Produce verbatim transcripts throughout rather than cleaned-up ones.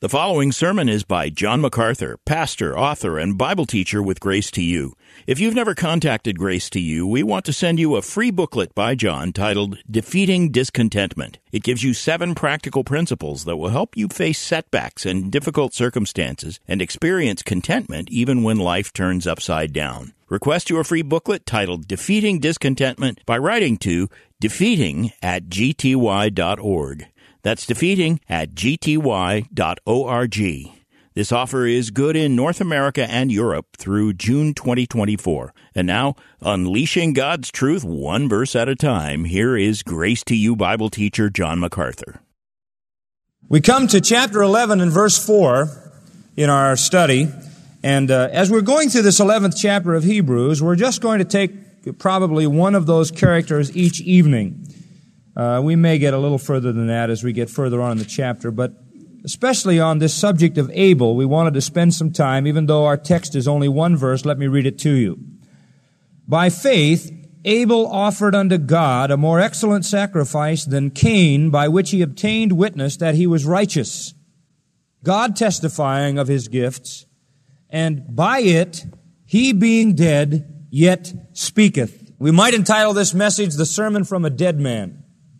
The following sermon is by John MacArthur, pastor, author, and Bible teacher with Grace to You. If you've never contacted Grace to You, we want to send you a free booklet by John titled Defeating Discontentment. It gives you seven practical principles that will help you face setbacks and difficult circumstances and experience contentment even when life turns upside down. Request your free booklet titled Defeating Discontentment by writing to defeating at g t y dot org. That's defeating at g t y dot org. This offer is good in North America and Europe through June twenty twenty-four. And now, unleashing God's truth one verse at a time, here is Grace to You Bible teacher John MacArthur. We come to chapter eleven and verse four in our study. And uh, as we're going through this eleventh chapter of Hebrews, we're just going to take probably one of those characters each evening. Uh, we may get a little further than that as we get further on in the chapter, but especially on this subject of Abel, we wanted to spend some time, even though our text is only one verse, let me read it to you. By faith, Abel offered unto God a more excellent sacrifice than Cain, by which he obtained witness that he was righteous, God testifying of his gifts, and by it, he being dead, yet speaketh. We might entitle this message, The Sermon from a Dead Man.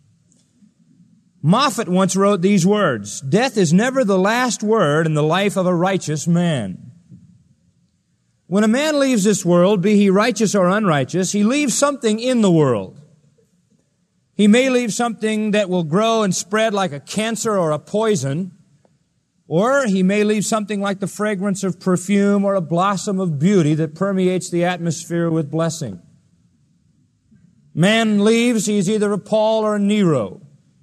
Moffat once wrote these words, "Death is never the last word in the life of a righteous man." When a man leaves this world, be he righteous or unrighteous, he leaves something in the world. He may leave something that will grow and spread like a cancer or a poison, or he may leave something like the fragrance of perfume or a blossom of beauty that permeates the atmosphere with blessing. Man leaves, he's either a Paul or a Nero.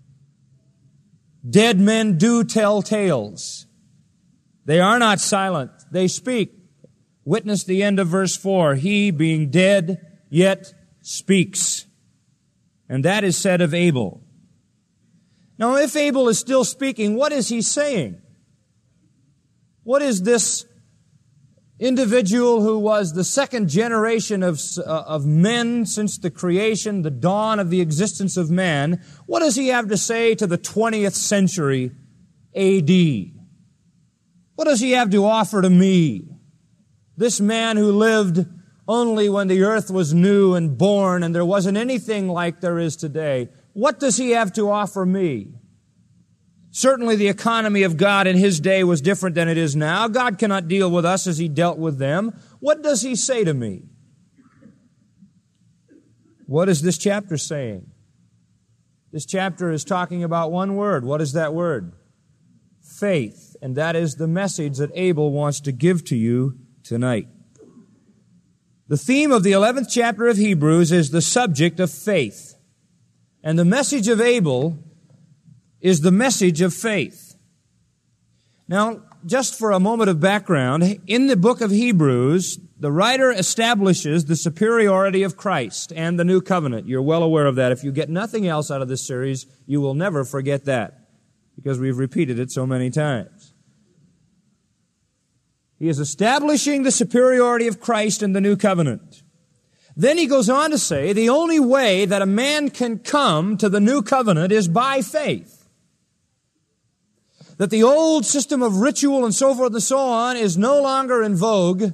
Dead men do tell tales. They are not silent. They speak. Witness the end of verse four. He, being dead, yet speaks. And that is said of Abel. Now, if Abel is still speaking, what is he saying? What is this individual who was the second generation of, uh, of men since the creation, the dawn of the existence of man, what does he have to say to the twentieth century A D? What does he have to offer to me? This man who lived only when the earth was new and born and there wasn't anything like there is today. What does he have to offer me? Certainly the economy of God in his day was different than it is now. God cannot deal with us as he dealt with them. What does he say to me? What is this chapter saying? This chapter is talking about one word. What is that word? Faith. And that is the message that Abel wants to give to you tonight. The theme of the eleventh chapter of Hebrews is the subject of faith. And the message of Abel is the message of faith. Now, just for a moment of background, in the book of Hebrews, the writer establishes the superiority of Christ and the new covenant. You're well aware of that. If you get nothing else out of this series, you will never forget that, because we've repeated it so many times. He is establishing the superiority of Christ and the new covenant. Then he goes on to say, the only way that a man can come to the new covenant is by faith. That the old system of ritual and so forth and so on is no longer in vogue,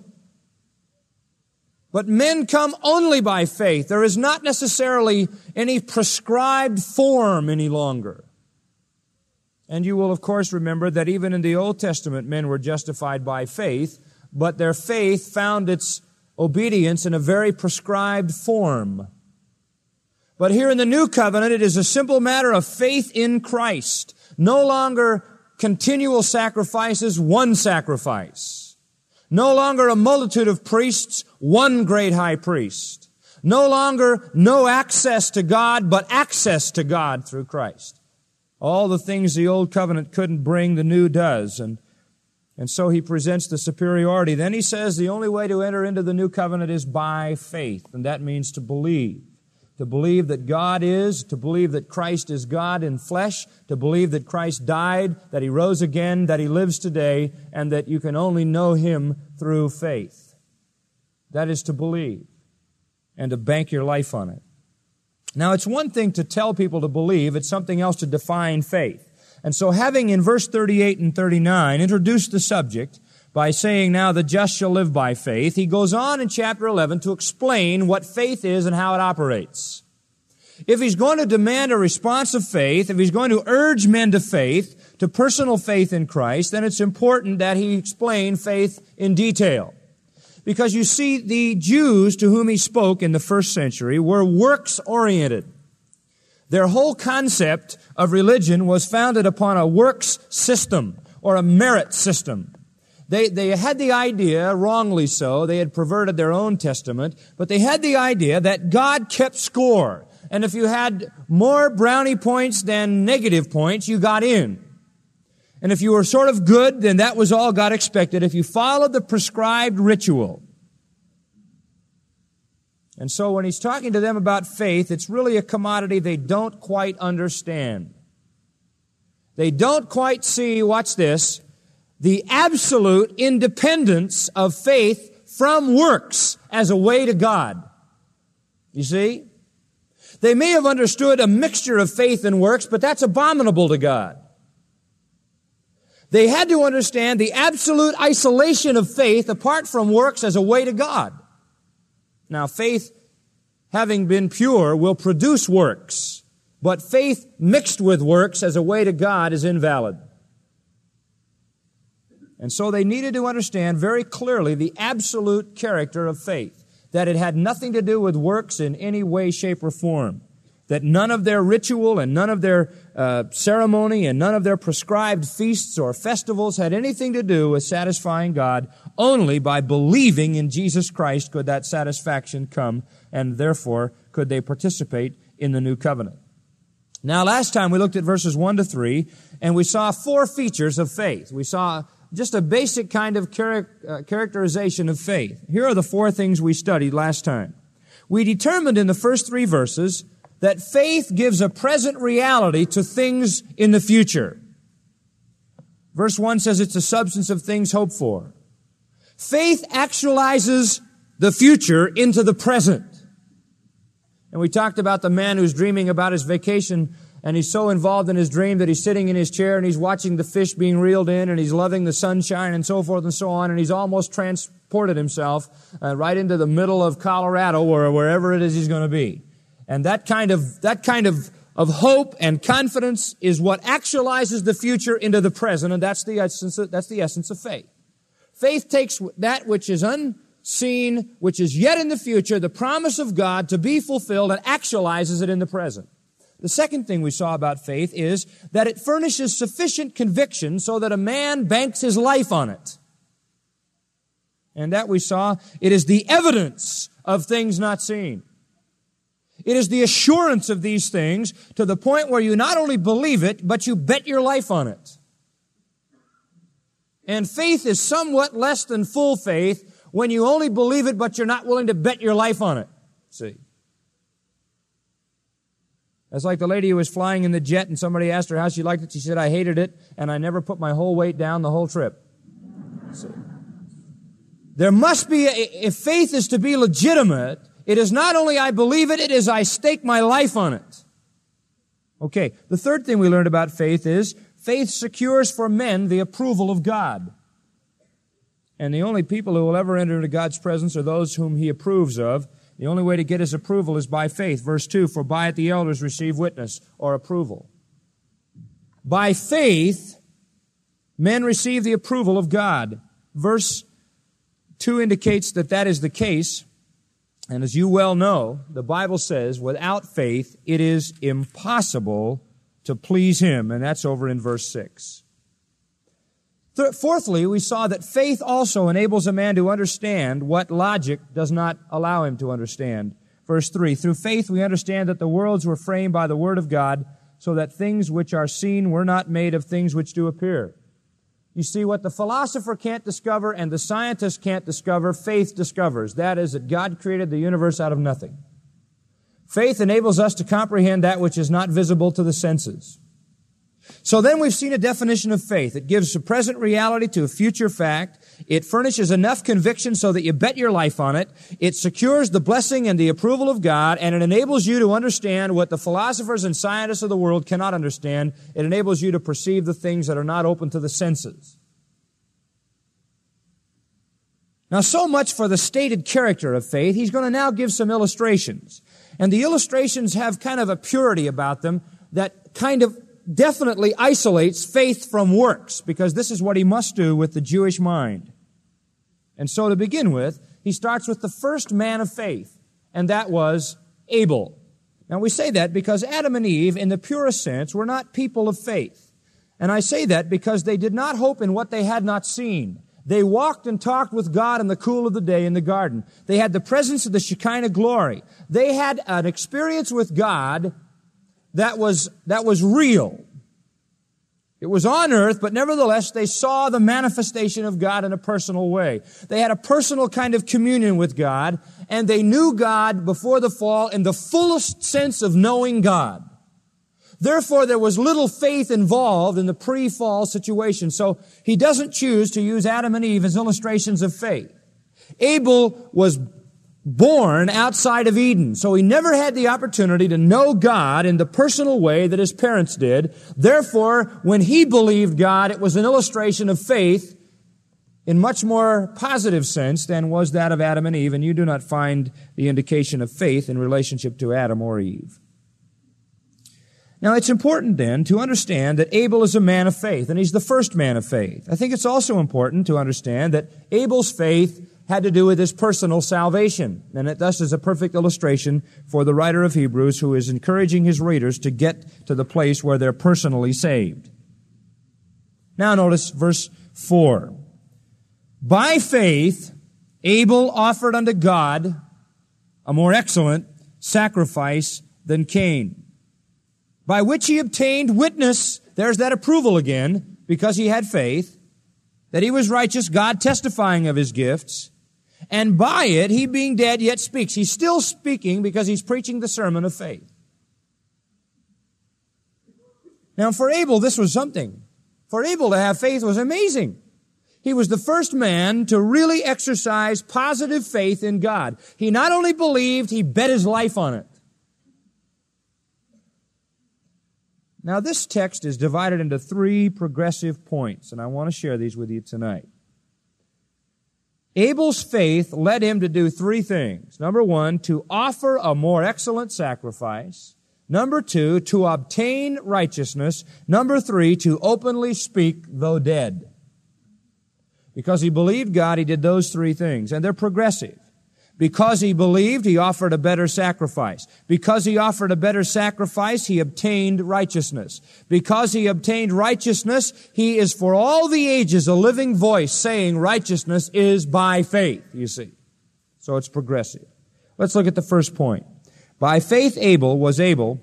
but men come only by faith. There is not necessarily any prescribed form any longer. And you will, of course, remember that even in the Old Testament, men were justified by faith, but their faith found its obedience in a very prescribed form. But here in the New Covenant, it is a simple matter of faith in Christ. No longer continual sacrifices, one sacrifice. No longer a multitude of priests, one great high priest. No longer no access to God, but access to God through Christ. All the things the old covenant couldn't bring, the new does. And, and so he presents the superiority. Then he says the only way to enter into the new covenant is by faith. And that means to believe. To believe that God is, to believe that Christ is God in flesh, to believe that Christ died, that He rose again, that He lives today, and that you can only know Him through faith. That is to believe and to bank your life on it. Now, it's one thing to tell people to believe. It's something else to define faith. And so having in verse thirty-eight and thirty-nine introduced the subject by saying, now the just shall live by faith, he goes on in chapter eleven to explain what faith is and how it operates. If he's going to demand a response of faith, if he's going to urge men to faith, to personal faith in Christ, then it's important that he explain faith in detail. Because you see, the Jews to whom he spoke in the first century were works-oriented. Their whole concept of religion was founded upon a works system or a merit system. They, they had the idea, wrongly so, they had perverted their own testament, but they had the idea that God kept score. And if you had more brownie points than negative points, you got in. And if you were sort of good, then that was all God expected if you followed the prescribed ritual. And so when he's talking to them about faith, it's really a commodity they don't quite understand. They don't quite see, watch this, the absolute independence of faith from works as a way to God. You see? They may have understood a mixture of faith and works, but that's abominable to God. They had to understand the absolute isolation of faith apart from works as a way to God. Now, faith, having been pure, will produce works, but faith mixed with works as a way to God is invalid. And so they needed to understand very clearly the absolute character of faith, that it had nothing to do with works in any way, shape, or form, that none of their ritual and none of their uh, ceremony and none of their prescribed feasts or festivals had anything to do with satisfying God. Only by believing in Jesus Christ could that satisfaction come, and therefore could they participate in the new covenant. Now, last time we looked at verses one to three, and we saw four features of faith. We saw just a basic kind of char- uh, characterization of faith. Here are the four things we studied last time. We determined in the first three verses that faith gives a present reality to things in the future. Verse one says it's the substance of things hoped for. Faith actualizes the future into the present. And we talked about the man who's dreaming about his vacation, and he's so involved in his dream that he's sitting in his chair and he's watching the fish being reeled in, and he's loving the sunshine and so forth and so on, and he's almost transported himself uh, right into the middle of Colorado or wherever it is he's going to be. And that kind of, that kind of, of hope and confidence is what actualizes the future into the present, and that's the essence of, that's the essence of faith. Faith takes that which is unseen, which is yet in the future, the promise of God to be fulfilled, and actualizes it in the present. The second thing we saw about faith is that it furnishes sufficient conviction so that a man banks his life on it. And that we saw, it is the evidence of things not seen. It is the assurance of these things to the point where you not only believe it, but you bet your life on it. And faith is somewhat less than full faith when you only believe it, but you're not willing to bet your life on it. See? That's like the lady who was flying in the jet and somebody asked her how she liked it. She said, I hated it, and I never put my whole weight down the whole trip. See? There must be, a, if faith is to be legitimate, it is not only I believe it, it is I stake my life on it. Okay, the third thing we learned about faith is faith secures for men the approval of God. And the only people who will ever enter into God's presence are those whom He approves of. The only way to get His approval is by faith. Verse two, for by it the elders receive witness or approval. By faith, men receive the approval of God. Verse two indicates that that is the case. And as you well know, the Bible says, without faith, it is impossible to please Him. And that's over in verse six. Th- fourthly, we saw that faith also enables a man to understand what logic does not allow him to understand. Verse three, through faith we understand that the worlds were framed by the Word of God, so that things which are seen were not made of things which do appear. You see, what the philosopher can't discover and the scientist can't discover, faith discovers. That is, that God created the universe out of nothing. Faith enables us to comprehend that which is not visible to the senses. So then we've seen a definition of faith. It gives a present reality to a future fact. It furnishes enough conviction so that you bet your life on it. It secures the blessing and the approval of God, and it enables you to understand what the philosophers and scientists of the world cannot understand. It enables you to perceive the things that are not open to the senses. Now, so much for the stated character of faith. He's going to now give some illustrations. And the illustrations have kind of a purity about them that kind of definitely isolates faith from works, because this is what he must do with the Jewish mind. And so to begin with, he starts with the first man of faith, and that was Abel. Now we say that because Adam and Eve, in the purest sense, were not people of faith. And I say that because they did not hope in what they had not seen. They walked and talked with God in the cool of the day in the garden. They had the presence of the Shekinah glory. They had an experience with God that was, that was real. It was on earth, but nevertheless, they saw the manifestation of God in a personal way. They had a personal kind of communion with God, and they knew God before the fall in the fullest sense of knowing God. Therefore, there was little faith involved in the pre-fall situation. So he doesn't choose to use Adam and Eve as illustrations of faith. Abel was born outside of Eden, so he never had the opportunity to know God in the personal way that his parents did. Therefore, when he believed God, it was an illustration of faith in much more positive sense than was that of Adam and Eve, and you do not find the indication of faith in relationship to Adam or Eve. Now, it's important then to understand that Abel is a man of faith, and he's the first man of faith. I think it's also important to understand that Abel's faith had to do with his personal salvation, and it thus is a perfect illustration for the writer of Hebrews, who is encouraging his readers to get to the place where they're personally saved. Now notice verse four. By faith, Abel offered unto God a more excellent sacrifice than Cain, by which he obtained witness, there's that approval again, because he had faith, that he was righteous, God testifying of his gifts, and by it, he being dead yet speaks. He's still speaking because he's preaching the sermon of faith. Now for Abel, this was something. For Abel to have faith was amazing. He was the first man to really exercise positive faith in God. He not only believed, he bet his life on it. Now this text is divided into three progressive points, and I want to share these with you tonight. Abel's faith led him to do three things. Number one, to offer a more excellent sacrifice. Number two, to obtain righteousness. Number three, to openly speak though dead. Because he believed God, he did those three things, and they're progressive. Because he believed, he offered a better sacrifice. Because he offered a better sacrifice, he obtained righteousness. Because he obtained righteousness, he is for all the ages a living voice saying righteousness is by faith, you see. So it's progressive. Let's look at the first point. By faith, Abel was able,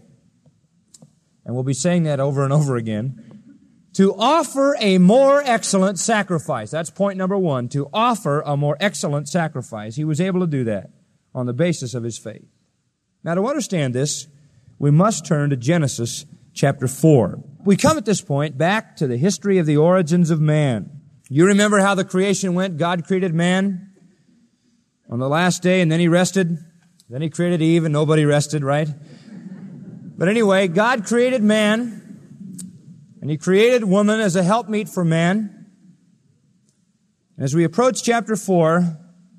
and we'll be saying that over and over again, to offer a more excellent sacrifice. That's point number one, to offer a more excellent sacrifice. He was able to do that on the basis of his faith. Now, to understand this, we must turn to Genesis chapter four. We come at this point back to the history of the origins of man. You remember how the creation went? God created man on the last day, and then he rested. Then he created Eve, and nobody rested, right? But anyway, God created man, and he created woman as a helpmeet for man. As we approach chapter four,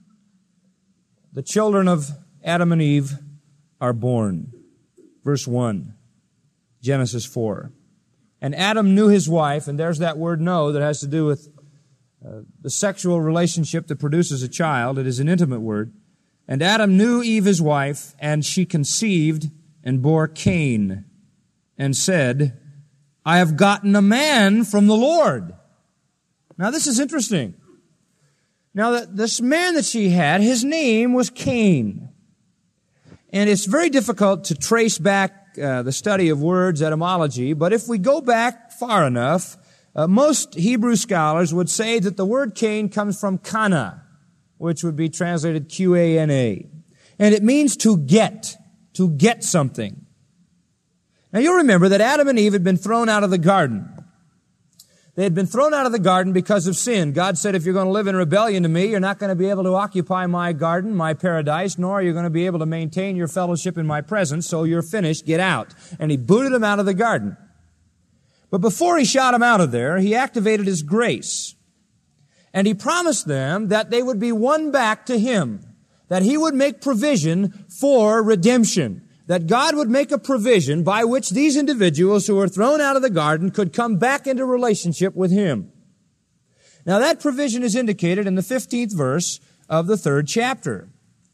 the children of Adam and Eve are born. Verse one, Genesis four. And Adam knew his wife, and there's that word know that has to do with uh, the sexual relationship that produces a child. It is an intimate word. And Adam knew Eve his wife, and she conceived and bore Cain, and said, I have gotten a man from the Lord. Now this is interesting. Now that this man that she had, his name was Cain. And it's very difficult to trace back uh, the study of words, etymology, but if we go back far enough, uh, most Hebrew scholars would say that the word Cain comes from kana, which would be translated Q A N A. And it means to get, to get something. Now you'll remember that Adam and Eve had been thrown out of the garden. They had been thrown out of the garden because of sin. God said, if you're going to live in rebellion to me, you're not going to be able to occupy my garden, my paradise, nor are you going to be able to maintain your fellowship in my presence, so you're finished, get out. And he booted them out of the garden. But before he shot them out of there, he activated his grace. And he promised them that they would be won back to him, that he would make provision for redemption. That God would make a provision by which these individuals who were thrown out of the garden could come back into relationship with him. Now that provision is indicated in the fifteenth verse of the third chapter.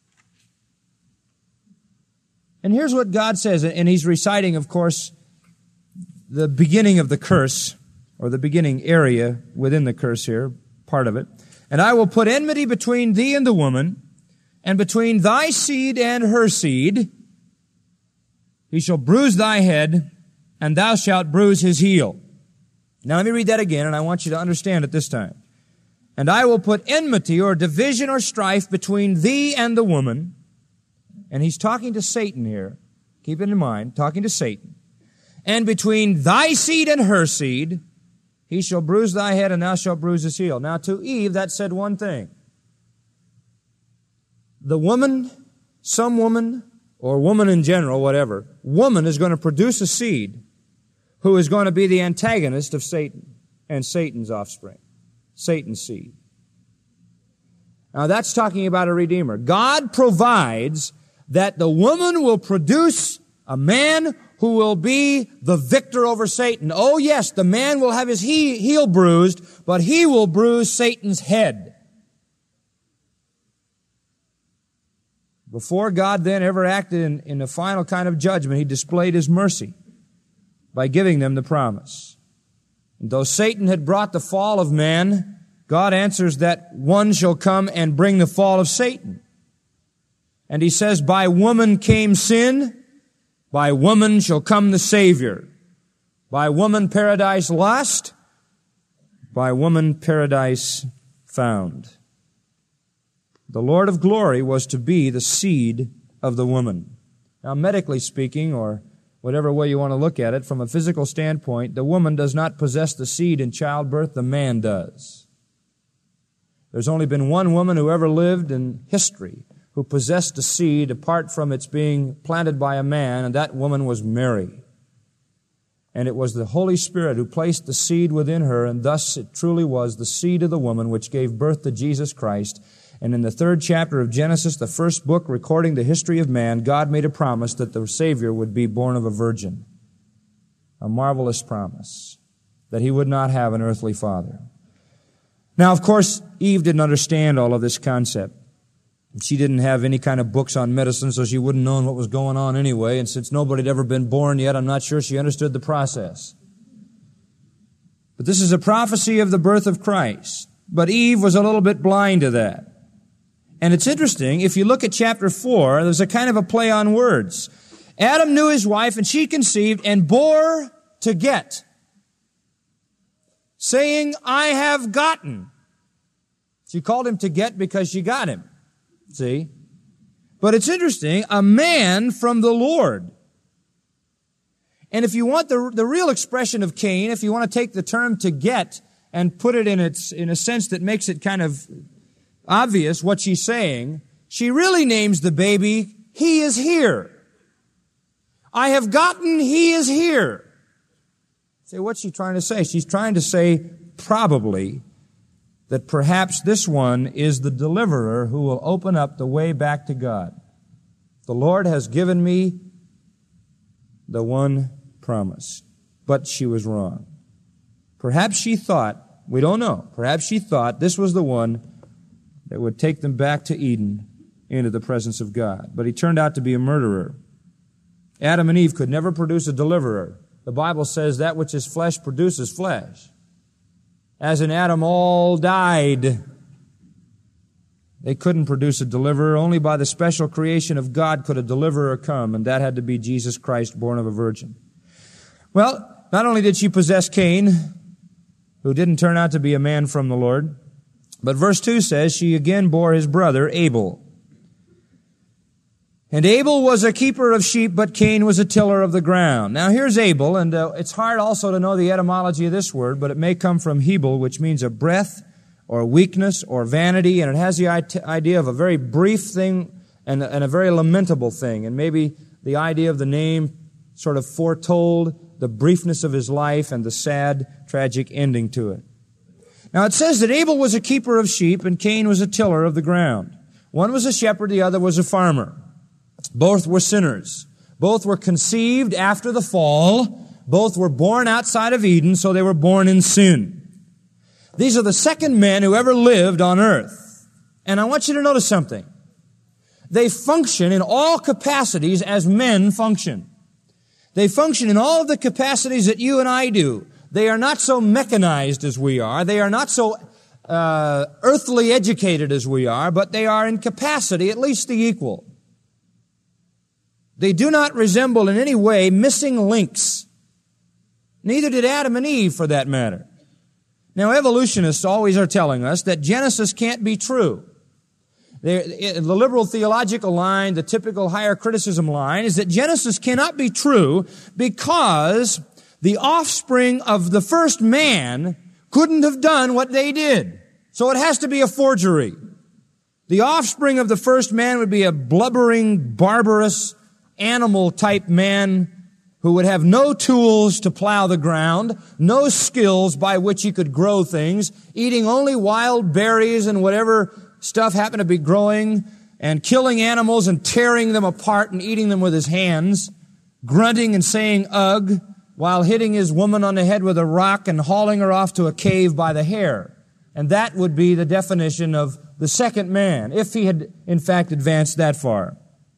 And here's what God says, and he's reciting, of course, the beginning of the curse, or the beginning area within the curse here, part of it. And I will put enmity between thee and the woman, and between thy seed and her seed. He shall bruise thy head, and thou shalt bruise his heel. Now let me read that again, and I want you to understand it this time. And I will put enmity or division or strife between thee and the woman. And he's talking to Satan here. Keep it in mind, talking to Satan. And between thy seed and her seed, he shall bruise thy head, and thou shalt bruise his heel. Now to Eve, that said one thing. The woman, some woman, or woman in general, whatever, woman is going to produce a seed who is going to be the antagonist of Satan and Satan's offspring, Satan's seed. Now that's talking about a Redeemer. God provides that the woman will produce a man who will be the victor over Satan. Oh yes, the man will have his he- heel bruised, but he will bruise Satan's head. Before God then ever acted in, in the final kind of judgment, he displayed his mercy by giving them the promise. And though Satan had brought the fall of man, God answers that one shall come and bring the fall of Satan. And he says, by woman came sin, by woman shall come the Savior. By woman paradise lost, by woman paradise found. The Lord of glory was to be the seed of the woman. Now, medically speaking, or whatever way you want to look at it, from a physical standpoint, the woman does not possess the seed in childbirth, the man does. There's only been one woman who ever lived in history who possessed a seed apart from its being planted by a man, and that woman was Mary. And it was the Holy Spirit who placed the seed within her, and thus it truly was the seed of the woman which gave birth to Jesus Christ. And in the third chapter of Genesis, the first book recording the history of man, God made a promise that the Savior would be born of a virgin. A marvelous promise that he would not have an earthly father. Now, of course, Eve didn't understand all of this concept. She didn't have any kind of books on medicine, so she wouldn't know what was going on anyway. And since nobody had ever been born yet, I'm not sure she understood the process. But this is a prophecy of the birth of Christ. But Eve was a little bit blind to that. And it's interesting, if you look at chapter four, there's a kind of a play on words. Adam knew his wife, and she conceived and bore to get, saying, I have gotten. She called him to get because she got him. See? But it's interesting, a man from the Lord. And if you want the, the real expression of Cain, if you want to take the term to get and put it in its, in a sense that makes it kind of obvious what she's saying, she really names the baby, he is here. I have gotten, he is here. Say, what's she trying to say? She's trying to say, probably, that perhaps this one is the deliverer who will open up the way back to God. The Lord has given me the one promise. But she was wrong. Perhaps she thought, we don't know, perhaps she thought this was the one that would take them back to Eden into the presence of God. But he turned out to be a murderer. Adam and Eve could never produce a deliverer. The Bible says that which is flesh produces flesh. As in Adam, all died. They couldn't produce a deliverer. Only by the special creation of God could a deliverer come, and that had to be Jesus Christ, born of a virgin. Well, not only did she possess Cain, who didn't turn out to be a man from the Lord, but verse two says she again bore his brother Abel. And Abel was a keeper of sheep, but Cain was a tiller of the ground. Now here's Abel, and uh, it's hard also to know the etymology of this word, but it may come from Hebel, which means a breath or weakness or vanity, and it has the idea of a very brief thing and, and a very lamentable thing. And maybe the idea of the name sort of foretold the briefness of his life and the sad, tragic ending to it. Now it says that Abel was a keeper of sheep and Cain was a tiller of the ground. One was a shepherd, the other was a farmer. Both were sinners. Both were conceived after the fall. Both were born outside of Eden, so they were born in sin. These are the second men who ever lived on earth. And I want you to notice something. They function in all capacities as men function. They function in all of the capacities that you and I do. They are not so mechanized as we are. They are not so uh, earthly educated as we are, but they are in capacity at least the equal. They do not resemble in any way missing links. Neither did Adam and Eve, for that matter. Now, evolutionists always are telling us that Genesis can't be true. The liberal theological line, the typical higher criticism line, is that Genesis cannot be true because the offspring of the first man couldn't have done what they did. So it has to be a forgery. The offspring of the first man would be a blubbering, barbarous, animal-type man who would have no tools to plow the ground, no skills by which he could grow things, eating only wild berries and whatever stuff happened to be growing, and killing animals and tearing them apart and eating them with his hands, grunting and saying ugh, while hitting his woman on the head with a rock and hauling her off to a cave by the hair. And that would be the definition of the second man, if he had in fact advanced that far.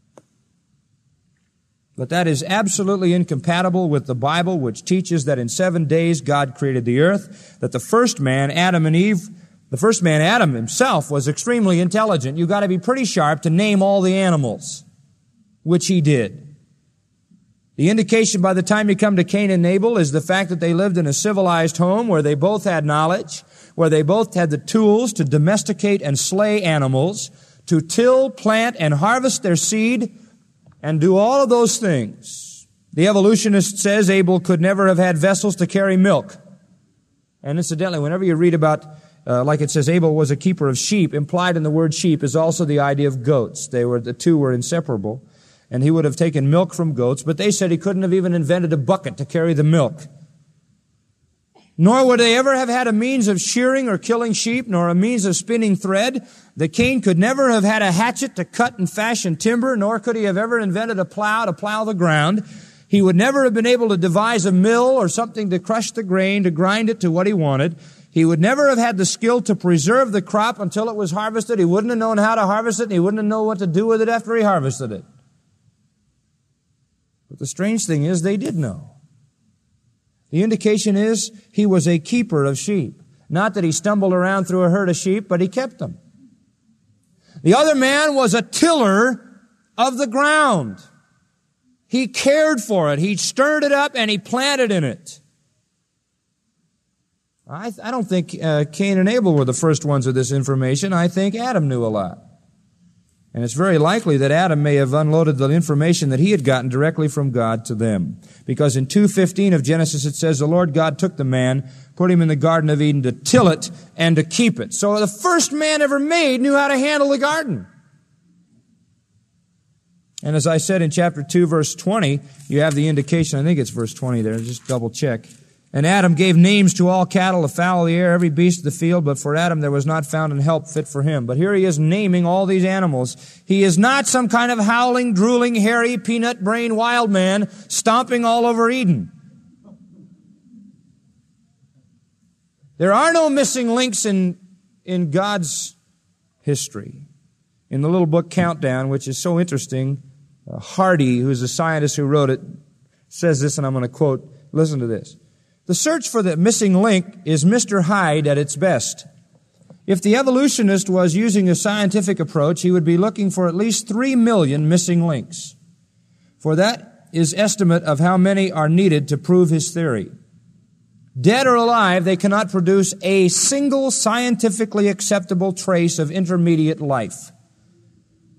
But that is absolutely incompatible with the Bible, which teaches that in seven days God created the earth, that the first man, Adam and Eve, the first man, Adam himself, was extremely intelligent. You've got to be pretty sharp to name all the animals, which he did. The indication by the time you come to Cain and Abel is the fact that they lived in a civilized home where they both had knowledge, where they both had the tools to domesticate and slay animals, to till, plant, and harvest their seed, and do all of those things. The evolutionist says Abel could never have had vessels to carry milk. And incidentally, whenever you read about, uh, like it says, Abel was a keeper of sheep, implied in the word sheep is also the idea of goats. They were, the two were inseparable. And he would have taken milk from goats, but they said he couldn't have even invented a bucket to carry the milk. Nor would they ever have had a means of shearing or killing sheep, nor a means of spinning thread. The Cain could never have had a hatchet to cut and fashion timber, nor could he have ever invented a plow to plow the ground. He would never have been able to devise a mill or something to crush the grain, to grind it to what he wanted. He would never have had the skill to preserve the crop until it was harvested. He wouldn't have known how to harvest it, and he wouldn't have known what to do with it after he harvested it. But the strange thing is, they did know. The indication is he was a keeper of sheep. Not that he stumbled around through a herd of sheep, but he kept them. The other man was a tiller of the ground. He cared for it. He stirred it up and he planted in it. I, I don't think uh, Cain and Abel were the first ones with this information. I think Adam knew a lot. And it's very likely that Adam may have unloaded the information that he had gotten directly from God to them. Because in two fifteen of Genesis it says, the Lord God took the man, put him in the Garden of Eden to till it and to keep it. So the first man ever made knew how to handle the garden. And as I said in chapter two, verse twenty, you have the indication, I think it's verse twenty there, just double check. And Adam gave names to all cattle, the fowl of the air, every beast of the field, but for Adam there was not found an help fit for him. But here he is naming all these animals. He is not some kind of howling, drooling, hairy, peanut-brained wild man stomping all over Eden. There are no missing links in, in God's history. In the little book Countdown, which is so interesting, uh, Hardy, who's a scientist who wrote it, says this, and I'm going to quote, listen to this. The search for the missing link is Mister Hyde at its best. If the evolutionist was using a scientific approach, he would be looking for at least three million missing links. For that is estimate of how many are needed to prove his theory. Dead or alive, they cannot produce a single scientifically acceptable trace of intermediate life.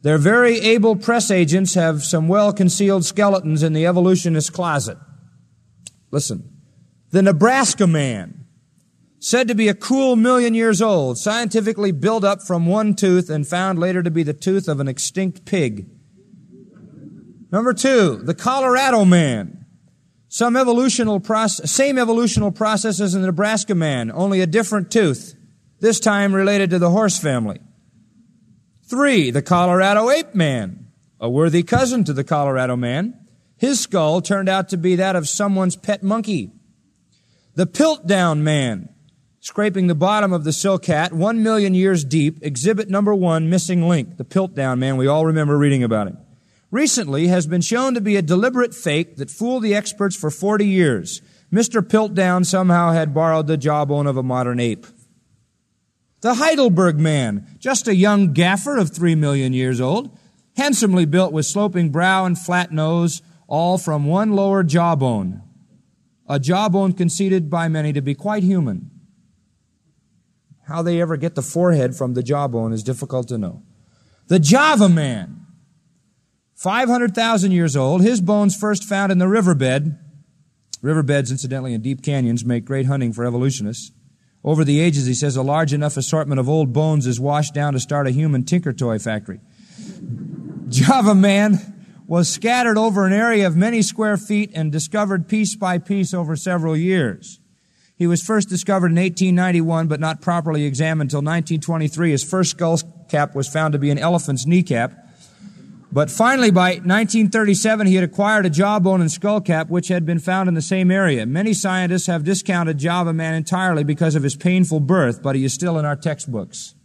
Their very able press agents have some well-concealed skeletons in the evolutionist closet. Listen, the Nebraska man, said to be a cool million years old, scientifically built up from one tooth and found later to be the tooth of an extinct pig. Number two, the Colorado man. Some evolutional process, same evolutional process as the Nebraska man, only a different tooth, this time related to the horse family. Three, the Colorado ape man, a worthy cousin to the Colorado man. His skull turned out to be that of someone's pet monkey. The Piltdown man, scraping the bottom of the Silcat, one million years deep, exhibit number one, missing link. The Piltdown man, we all remember reading about him. Recently has been shown to be a deliberate fake that fooled the experts for forty years. Mister Piltdown somehow had borrowed the jawbone of a modern ape. The Heidelberg man, just a young gaffer of three million years old, handsomely built with sloping brow and flat nose, all from one lower jawbone. A jawbone conceded by many to be quite human. How they ever get the forehead from the jawbone is difficult to know. The Java man, five hundred thousand years old, his bones first found in the riverbed. Riverbeds, incidentally, in deep canyons make great hunting for evolutionists. Over the ages, he says, a large enough assortment of old bones is washed down to start a human tinker toy factory. Java man was scattered over an area of many square feet and discovered piece by piece over several years. He was first discovered in eighteen ninety-one, but not properly examined until nineteen twenty-three. His first skull cap was found to be an elephant's kneecap. But finally, by nineteen thirty-seven, he had acquired a jawbone and skull cap, which had been found in the same area. Many scientists have discounted Java man entirely because of his painful birth, but he is still in our textbooks.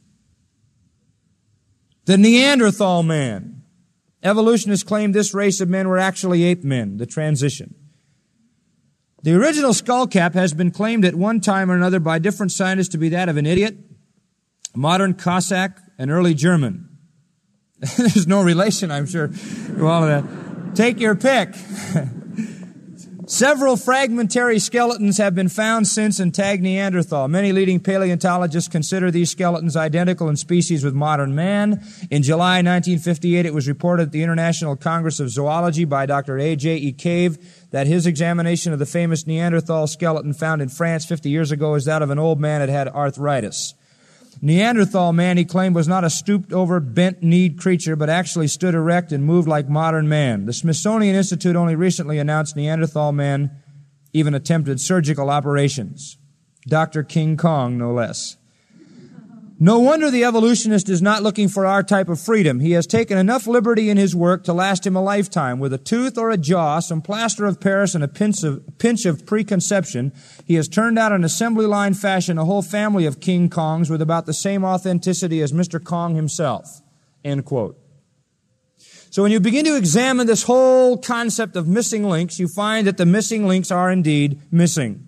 The Neanderthal man. Evolutionists claim this race of men were actually ape men, the transition. The original skull cap has been claimed at one time or another by different scientists to be that of an idiot, a modern Cossack, an early German. There's no relation, I'm sure, to all of that. Take your pick. Several fragmentary skeletons have been found since and tagged Neanderthal. Many leading paleontologists consider these skeletons identical in species with modern man. In July nineteen fifty-eight, it was reported at the International Congress of Zoology by Doctor A J E Cave that his examination of the famous Neanderthal skeleton found in France fifty years ago is that of an old man that had arthritis. Neanderthal man, he claimed, was not a stooped-over, bent-kneed creature, but actually stood erect and moved like modern man. The Smithsonian Institute only recently announced Neanderthal man even attempted surgical operations. Doctor King Kong, no less. No wonder the evolutionist is not looking for our type of freedom. He has taken enough liberty in his work to last him a lifetime. With a tooth or a jaw, some plaster of Paris, and a pinch of, pinch of preconception, he has turned out in assembly line fashion a whole family of King Kongs with about the same authenticity as Mister Kong himself. End quote. So when you begin to examine this whole concept of missing links, you find that the missing links are indeed missing.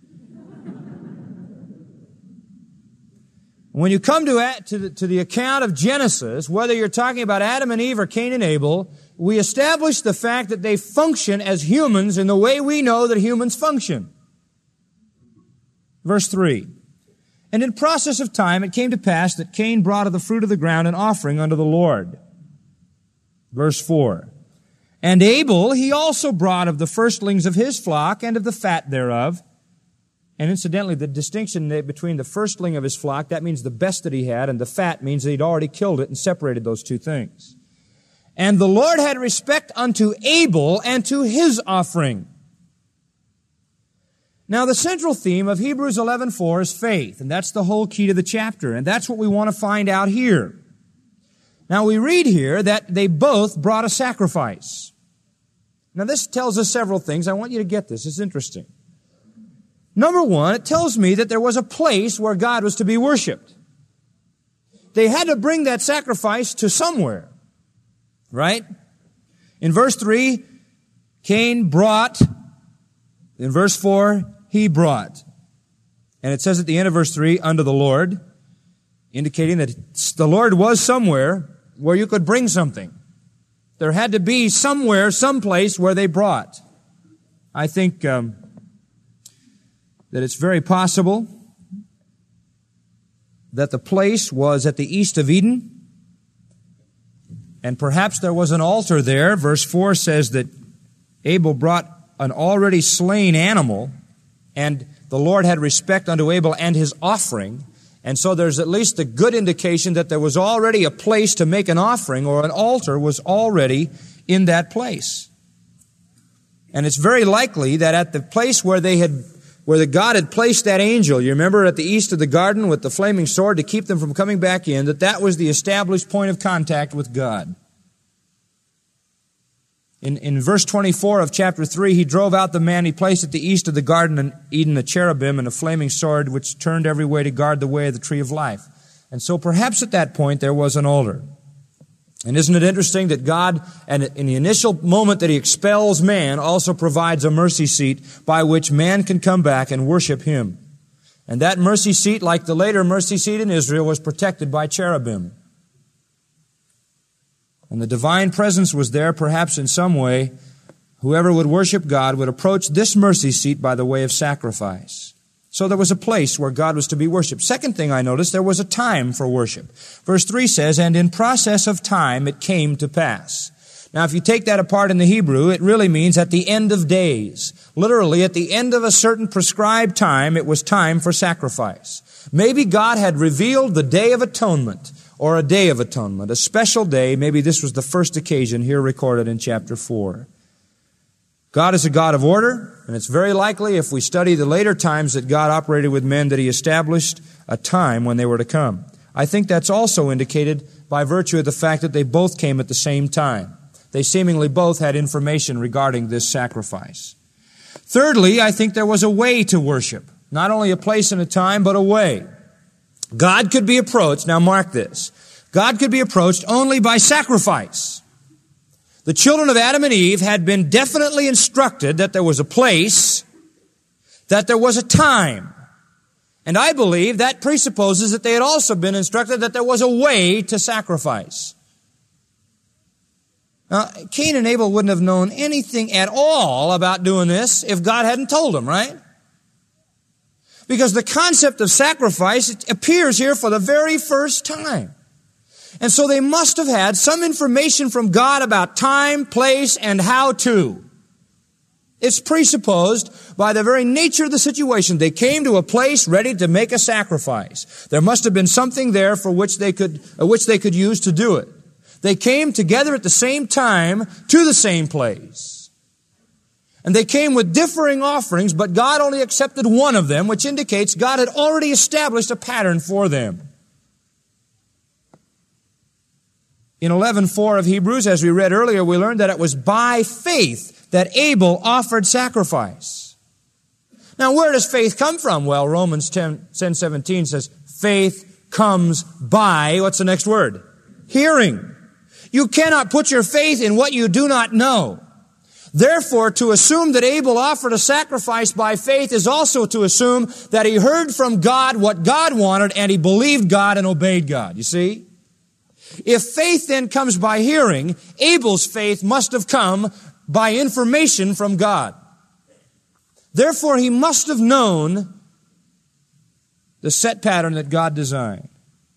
When you come to, to, the, to the account of Genesis, whether you're talking about Adam and Eve or Cain and Abel, we establish the fact that they function as humans in the way we know that humans function. Verse three. And in process of time it came to pass that Cain brought of the fruit of the ground an offering unto the Lord. Verse four. And Abel he also brought of the firstlings of his flock and of the fat thereof. And incidentally, the distinction between the firstling of his flock, that means the best that he had, and the fat means that he'd already killed it and separated those two things. And the Lord had respect unto Abel and to his offering. Now, the central theme of Hebrews eleven four is faith, and that's the whole key to the chapter, and that's what we want to find out here. Now, we read here that they both brought a sacrifice. Now, this tells us several things. I want you to get this. It's interesting. Number one, it tells me that there was a place where God was to be worshiped. They had to bring that sacrifice to somewhere, right? In verse three, Cain brought. In verse four, he brought. And it says at the end of verse three, unto the Lord, indicating that the Lord was somewhere where you could bring something. There had to be somewhere, someplace where they brought. I think um, that it's very possible that the place was at the east of Eden, And perhaps there was an altar there. Verse four says that Abel brought an already slain animal, and the Lord had respect unto Abel and his offering. And so there's at least a good indication that there was already a place to make an offering, or an altar was already in that place. And it's very likely that at the place where they had, where the God had placed that angel, you remember at the east of the garden with the flaming sword to keep them from coming back in, that that was the established point of contact with God. In, in verse twenty-four of chapter three, he drove out the man he placed at the east of the garden in Eden, a cherubim and a flaming sword which turned every way to guard the way of the tree of life. And so perhaps at that point there was an altar. And isn't it interesting that God, and in the initial moment that he expels man, also provides a mercy seat by which man can come back and worship him. And that mercy seat, like the later mercy seat in Israel, was protected by cherubim. And the divine presence was there, perhaps in some way. Whoever would worship God would approach this mercy seat by the way of sacrifice. So there was a place where God was to be worshipped. Second thing I noticed, there was a time for worship. Verse three says, and in process of time it came to pass. Now if you take that apart in the Hebrew, it really means at the end of days. Literally, at the end of a certain prescribed time, it was time for sacrifice. Maybe God had revealed the Day of Atonement, or a Day of Atonement, a special day. Maybe this was the first occasion here recorded in chapter four. God is a God of order, and it's very likely, if we study the later times that God operated with men, that he established a time when they were to come. I think that's also indicated by virtue of the fact that they both came at the same time. They seemingly both had information regarding this sacrifice. Thirdly, I think there was a way to worship. Not only a place and a time, but a way. God could be approached, now mark this, God could be approached only by sacrifice. The children of Adam and Eve had been definitely instructed that there was a place, that there was a time. And I believe that presupposes that they had also been instructed that there was a way to sacrifice. Now, Cain and Abel wouldn't have known anything at all about doing this if God hadn't told them, right? Because the concept of sacrifice appears here for the very first time. And so they must have had some information from God about time, place, and how to. It's presupposed by the very nature of the situation. They came to a place ready to make a sacrifice. There must have been something there for which they could, uh, which they could use to do it. They came together at the same time to the same place. And they came with differing offerings, but God only accepted one of them, which indicates God had already established a pattern for them. In eleven four of Hebrews, as we read earlier, we learned that it was by faith that Abel offered sacrifice. Now, where does faith come from? Well, Romans ten seventeen says, faith comes by, what's the next word? Hearing. You cannot put your faith in what you do not know. Therefore, to assume that Abel offered a sacrifice by faith is also to assume that he heard from God what God wanted and he believed God and obeyed God. You see? If faith then comes by hearing, Abel's faith must have come by information from God. Therefore, he must have known the set pattern that God designed.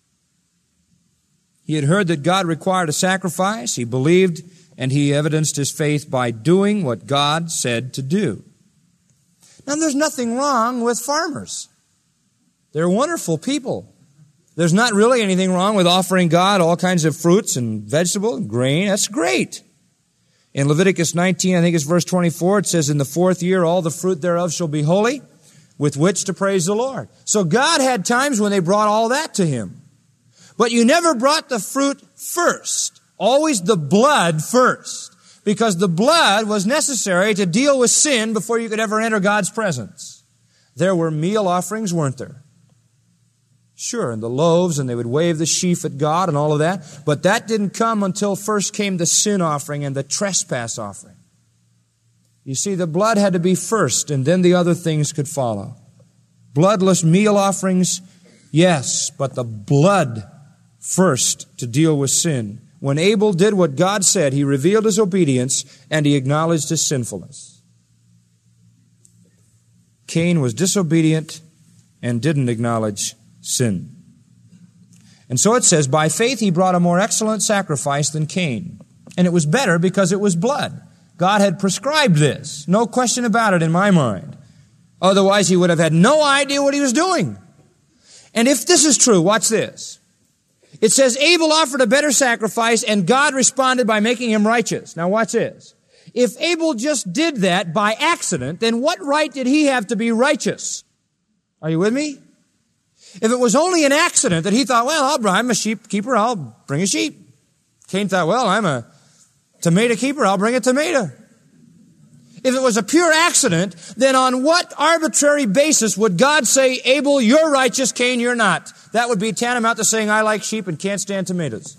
He had heard that God required a sacrifice. He believed and he evidenced his faith by doing what God said to do. Now, there's nothing wrong with farmers. They're wonderful people. There's not really anything wrong with offering God all kinds of fruits and vegetables and grain. That's great. In Leviticus nineteen, I think it's verse twenty-four, it says, in the fourth year all the fruit thereof shall be holy, with which to praise the Lord. So God had times when they brought all that to him. But you never brought the fruit first. Always the blood first. Because the blood was necessary to deal with sin before you could ever enter God's presence. There were meal offerings, weren't there? Sure, and the loaves, and they would wave the sheaf at God and all of that. But that didn't come until first came the sin offering and the trespass offering. You see, the blood had to be first, and then the other things could follow. Bloodless meal offerings, yes, but the blood first to deal with sin. When Abel did what God said, he revealed his obedience and he acknowledged his sinfulness. Cain was disobedient and didn't acknowledge sin. And so it says, by faith he brought a more excellent sacrifice than Cain. And it was better because it was blood. God had prescribed this. No question about it in my mind. Otherwise he would have had no idea what he was doing. And if this is true, watch this. It says Abel offered a better sacrifice and God responded by making him righteous. Now watch this. If Abel just did that by accident, then what right did he have to be righteous? Are you with me? If it was only an accident that he thought, well, I'll, I'm a sheep keeper, I'll bring a sheep. Cain thought, well, I'm a tomato keeper, I'll bring a tomato. If it was a pure accident, then on what arbitrary basis would God say, Abel, you're righteous, Cain, you're not? That would be tantamount to saying, I like sheep and can't stand tomatoes.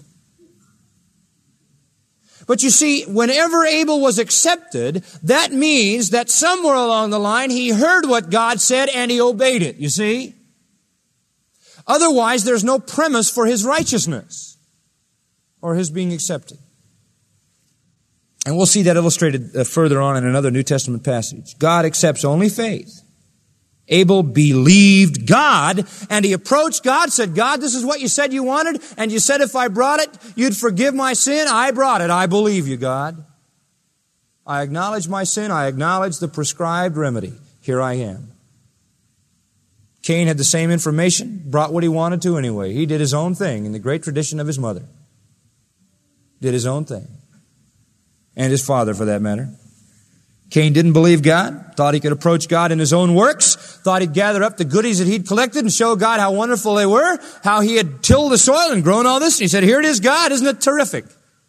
But you see, whenever Abel was accepted, that means that somewhere along the line he heard what God said and he obeyed it, you see? Otherwise, there's no premise for his righteousness or his being accepted. And we'll see that illustrated uh, further on in another New Testament passage. God accepts only faith. Abel believed God, and he approached God, said, God, this is what you said you wanted, and you said if I brought it, you'd forgive my sin. I brought it. I believe you, God. I acknowledge my sin. I acknowledge the prescribed remedy. Here I am. Cain had the same information, brought what he wanted to anyway. He did his own thing in the great tradition of his mother. Did his own thing. And his father, for that matter. Cain didn't believe God, thought he could approach God in his own works, thought he'd gather up the goodies that he'd collected and show God how wonderful they were, how he had tilled the soil and grown all this. And he said, here it is, God, isn't it terrific?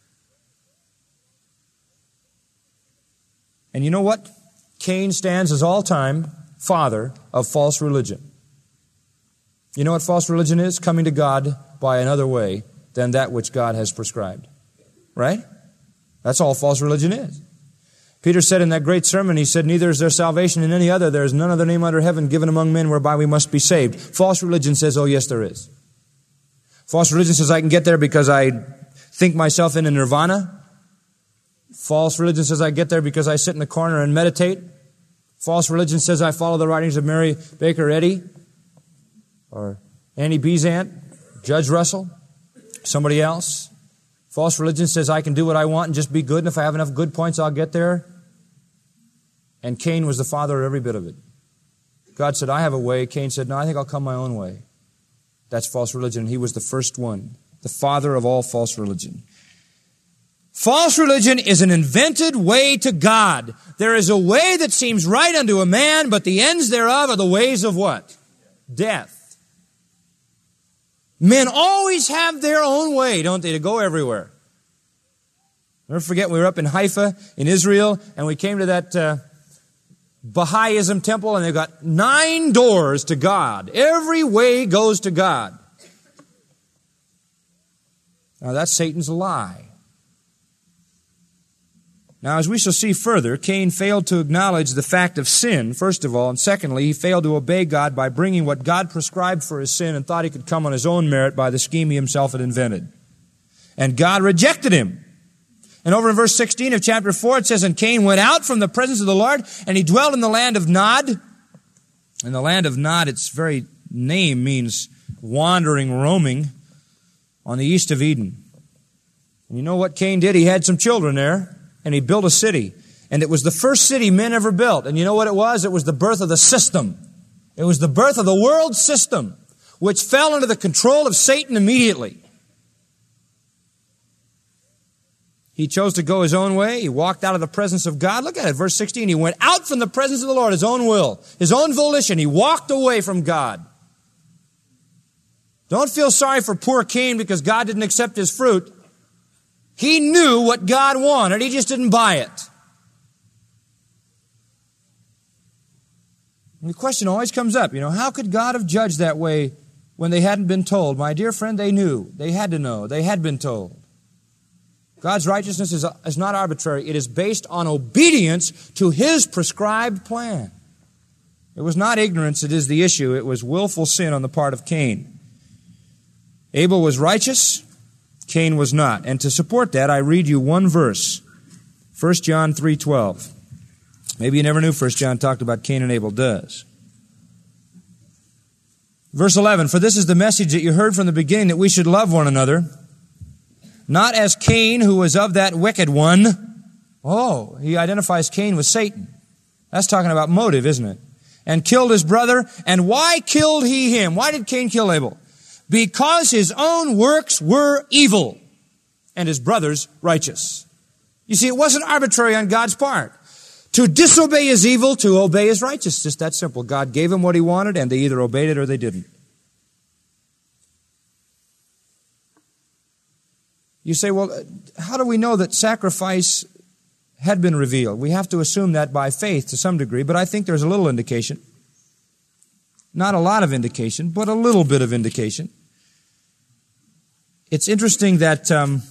And you know what? Cain stands as all-time father of false religion. You know what false religion is? Coming to God by another way than that which God has prescribed. Right? That's all false religion is. Peter said in that great sermon, he said, neither is there salvation in any other. There is none other name under heaven given among men whereby we must be saved. False religion says, oh yes, there is. False religion says I can get there because I think myself into nirvana. False religion says I get there because I sit in the corner and meditate. False religion says I follow the writings of Mary Baker Eddy or Annie Besant, Judge Russell, somebody else. False religion says I can do what I want and just be good, and if I have enough good points, I'll get there. And Cain was the father of every bit of it. God said, I have a way. Cain said, no, I think I'll come my own way. That's false religion. He was the first one, the father of all false religion. False religion is an invented way to God. There is a way that seems right unto a man, but the ends thereof are the ways of what? Death. Men always have their own way, don't they, to go everywhere. Never forget, we were up in Haifa, in Israel, and we came to that uh, Baha'ism temple, and they've got nine doors to God. Every way goes to God. Now, that's Satan's lie. Now, as we shall see further, Cain failed to acknowledge the fact of sin, first of all, and secondly, he failed to obey God by bringing what God prescribed for his sin and thought he could come on his own merit by the scheme he himself had invented. And God rejected him. And over in verse sixteen of chapter four, it says, and Cain went out from the presence of the Lord, and he dwelt in the land of Nod. In the land of Nod, its very name means wandering, roaming, on the east of Eden. And you know what Cain did? He had some children there. And he built a city. And it was the first city men ever built. And you know what it was? It was the birth of the system. It was the birth of the world system, which fell under the control of Satan immediately. He chose to go his own way. He walked out of the presence of God. Look at it, verse sixteen. He went out from the presence of the Lord, his own will, his own volition. He walked away from God. Don't feel sorry for poor Cain because God didn't accept his fruit. He knew what God wanted. He just didn't buy it. And the question always comes up, you know, how could God have judged that way when they hadn't been told? My dear friend, they knew. They had to know. They had been told. God's righteousness is, is not arbitrary. It is based on obedience to his prescribed plan. It was not ignorance that is the issue. It was willful sin on the part of Cain. Abel was righteous. Cain was not. And to support that, I read you one verse. First John three twelve. Maybe you never knew First John talked about Cain and Abel. Does. Verse eleven, for this is the message that you heard from the beginning, that we should love one another, not as Cain, who was of that wicked one. Oh, he identifies Cain with Satan. That's talking about motive, isn't it? And killed his brother. And why killed he him? Why did Cain kill Abel? Because his own works were evil and his brother's righteous. You see, it wasn't arbitrary on God's part. To disobey is evil, to obey is righteous. Just that simple. God gave him what he wanted, and they either obeyed it or they didn't. You say, well, how do we know that sacrifice had been revealed? We have to assume that by faith to some degree, but I think there's a little indication. Not a lot of indication, but a little bit of indication. It's interesting that um,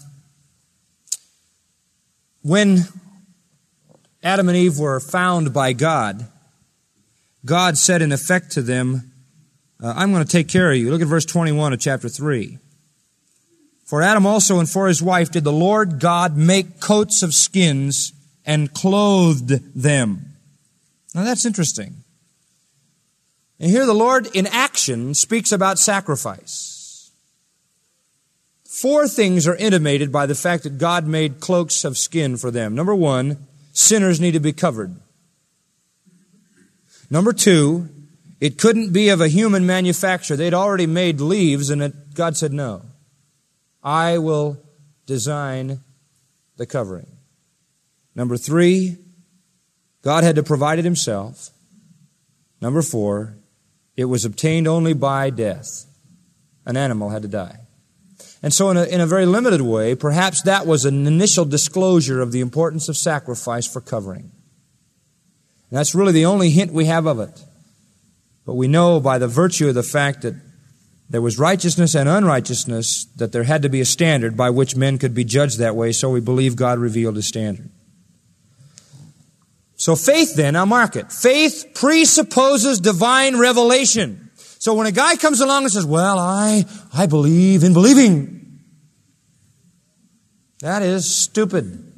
when Adam and Eve were found by God, God said in effect to them, uh, I'm going to take care of you. Look at verse twenty-one of chapter three. For Adam also and for his wife did the Lord God make coats of skins and clothed them. Now that's interesting. And here the Lord in action speaks about sacrifice. Four things are intimated by the fact that God made cloaks of skin for them. Number one, sinners need to be covered. Number two, it couldn't be of a human manufacture. They'd already made leaves, and it, God said, no. I will design the covering. Number three, God had to provide it himself. Number four, it was obtained only by death. An animal had to die. And so in a, in a very limited way, perhaps that was an initial disclosure of the importance of sacrifice for covering. And that's really the only hint we have of it. But we know by the virtue of the fact that there was righteousness and unrighteousness that there had to be a standard by which men could be judged that way, so we believe God revealed his standard. So faith then, now mark it, faith presupposes divine revelation. So when a guy comes along and says, well, I, I believe in believing, that is stupid.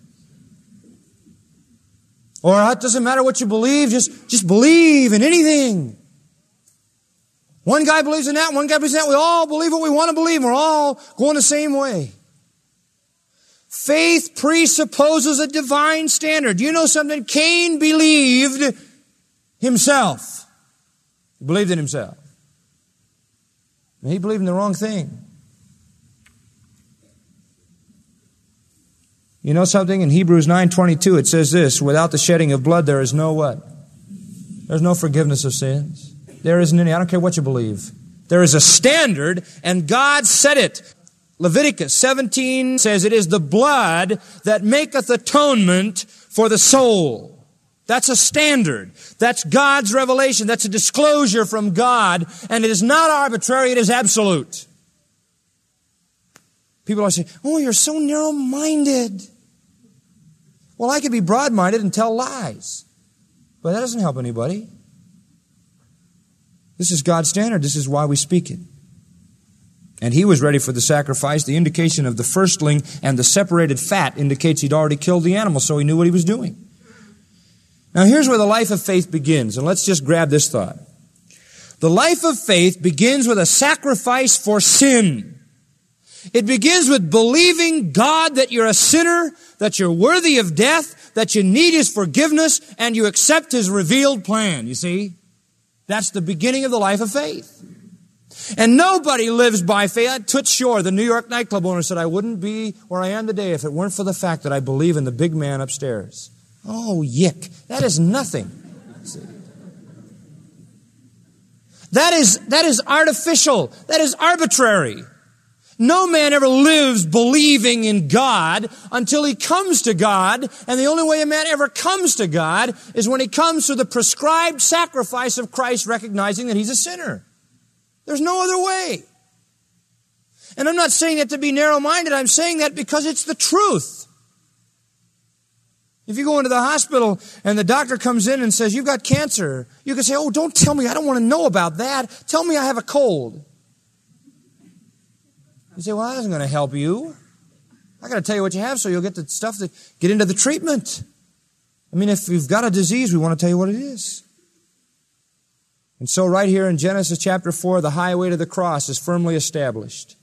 Or it doesn't matter what you believe, just, just believe in anything. One guy believes in that, one guy believes in that. We all believe what we want to believe. We're all going the same way. Faith presupposes a divine standard. You know something? Cain believed himself. He believed in himself. And he believed in the wrong thing. You know something? In Hebrews nine twenty-two it says this, without the shedding of blood there is no what? There's no forgiveness of sins. There isn't any. I don't care what you believe. There is a standard, and God set it. Leviticus seventeen says, it is the blood that maketh atonement for the soul. That's a standard. That's God's revelation. That's a disclosure from God, and it is not arbitrary, it is absolute. People always say, oh, you're so narrow-minded. Well, I could be broad-minded and tell lies, but that doesn't help anybody. This is God's standard. This is why we speak it. And he was ready for the sacrifice. The indication of the firstling and the separated fat indicates he'd already killed the animal, so he knew what he was doing. Now here's where the life of faith begins, and let's just grab this thought. The life of faith begins with a sacrifice for sin. It begins with believing God that you're a sinner, that you're worthy of death, that you need his forgiveness, and you accept his revealed plan, you see? That's the beginning of the life of faith. And nobody lives by faith. Toots Shor, the New York nightclub owner, said, I wouldn't be where I am today if it weren't for the fact that I believe in the big man upstairs. Oh, yick. That is nothing. That is, that is artificial. That is arbitrary. No man ever lives believing in God until he comes to God, and the only way a man ever comes to God is when he comes to the prescribed sacrifice of Christ, recognizing that he's a sinner. There's no other way. And I'm not saying that to be narrow-minded. I'm saying that because it's the truth. If you go into the hospital and the doctor comes in and says, you've got cancer, you can say, oh, don't tell me. I don't want to know about that. Tell me I have a cold. You say, well, that isn't going to help you. I got to tell you what you have so you'll get the stuff to get into the treatment. I mean, if you've got a disease, we want to tell you what it is. And so right here in Genesis chapter four, the highway to the cross is firmly established.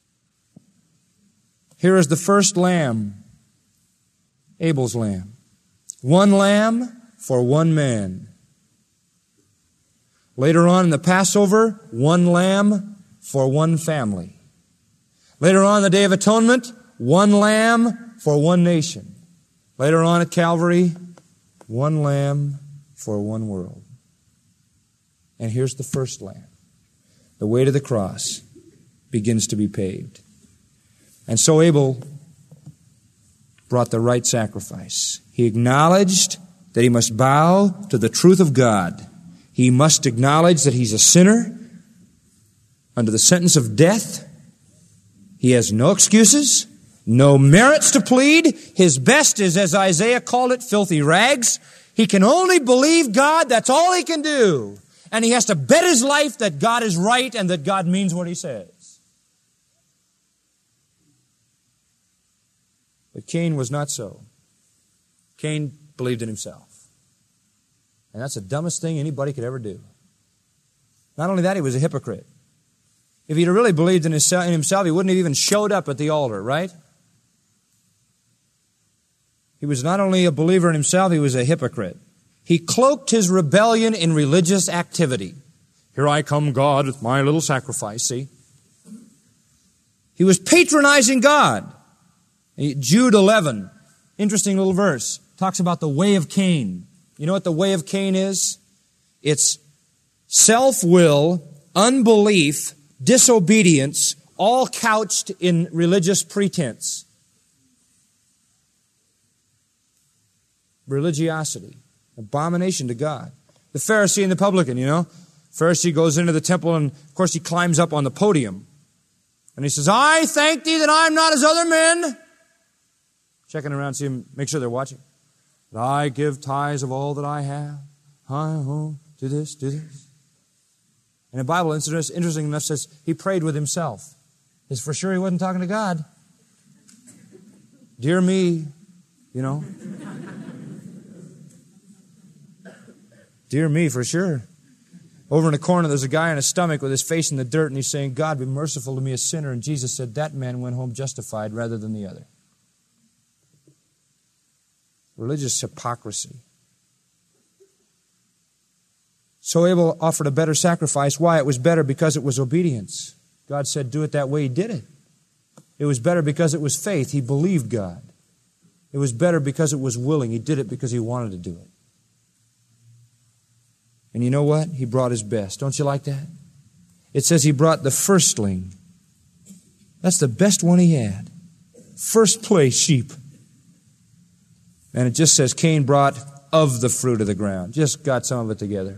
Here is the first lamb, Abel's lamb. One lamb for one man. Later on in the Passover, one lamb for one family. Later on in the Day of Atonement, one lamb for one nation. Later on at Calvary, one lamb for one world. And here's the first lamb. The way to the cross begins to be paved. And so Abel brought the right sacrifice. He acknowledged that he must bow to the truth of God. He must acknowledge that he's a sinner under the sentence of death. He has no excuses, no merits to plead. His best is, as Isaiah called it, filthy rags. He can only believe God. That's all he can do. And he has to bet his life that God is right and that God means what he says. But Cain was not so. Cain believed in himself. And that's the dumbest thing anybody could ever do. Not only that, he was a hypocrite. If he'd really believed in himself, he wouldn't have even showed up at the altar, right? He was not only a believer in himself, he was a hypocrite. He cloaked his rebellion in religious activity. Here I come, God, with my little sacrifice, see? He was patronizing God. Jude eleven, interesting little verse, talks about the way of Cain. You know what the way of Cain is? It's self-will, unbelief, disobedience, all couched in religious pretense. Religiosity, abomination to God. The Pharisee and the publican, you know. Pharisee goes into the temple and, of course, he climbs up on the podium. And he says, I thank thee that I am not as other men. Checking around, see him, make sure they're watching. That I give tithes of all that I have. Hi, ho, do this, do this. And the Bible, interesting enough, says he prayed with himself. Is for sure he wasn't talking to God. Dear me, you know. Dear me, for sure. Over in the corner, there's a guy on his stomach with his face in the dirt, and he's saying, God, be merciful to me, a sinner. And Jesus said, that man went home justified rather than the other. Religious hypocrisy. So Abel offered a better sacrifice. Why? It was better because it was obedience. God said, do it that way. He did it. It was better because it was faith. He believed God. It was better because it was willing. He did it because he wanted to do it. And you know what? He brought his best. Don't you like that? It says he brought the firstling. That's the best one he had. First place sheep. And it just says Cain brought of the fruit of the ground. Just got some of it together.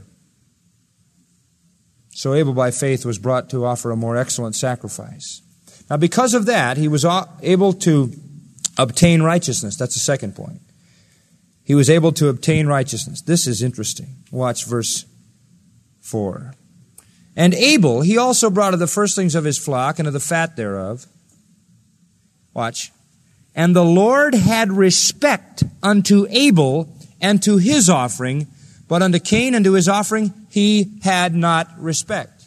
So Abel by faith was brought to offer a more excellent sacrifice. Now because of that, he was able to obtain righteousness. That's the second point. He was able to obtain righteousness. This is interesting. Watch verse four. And Abel, he also brought of the firstlings of his flock and of the fat thereof. Watch. And the Lord had respect unto Abel and to his offering, but unto Cain and to his offering he had not respect.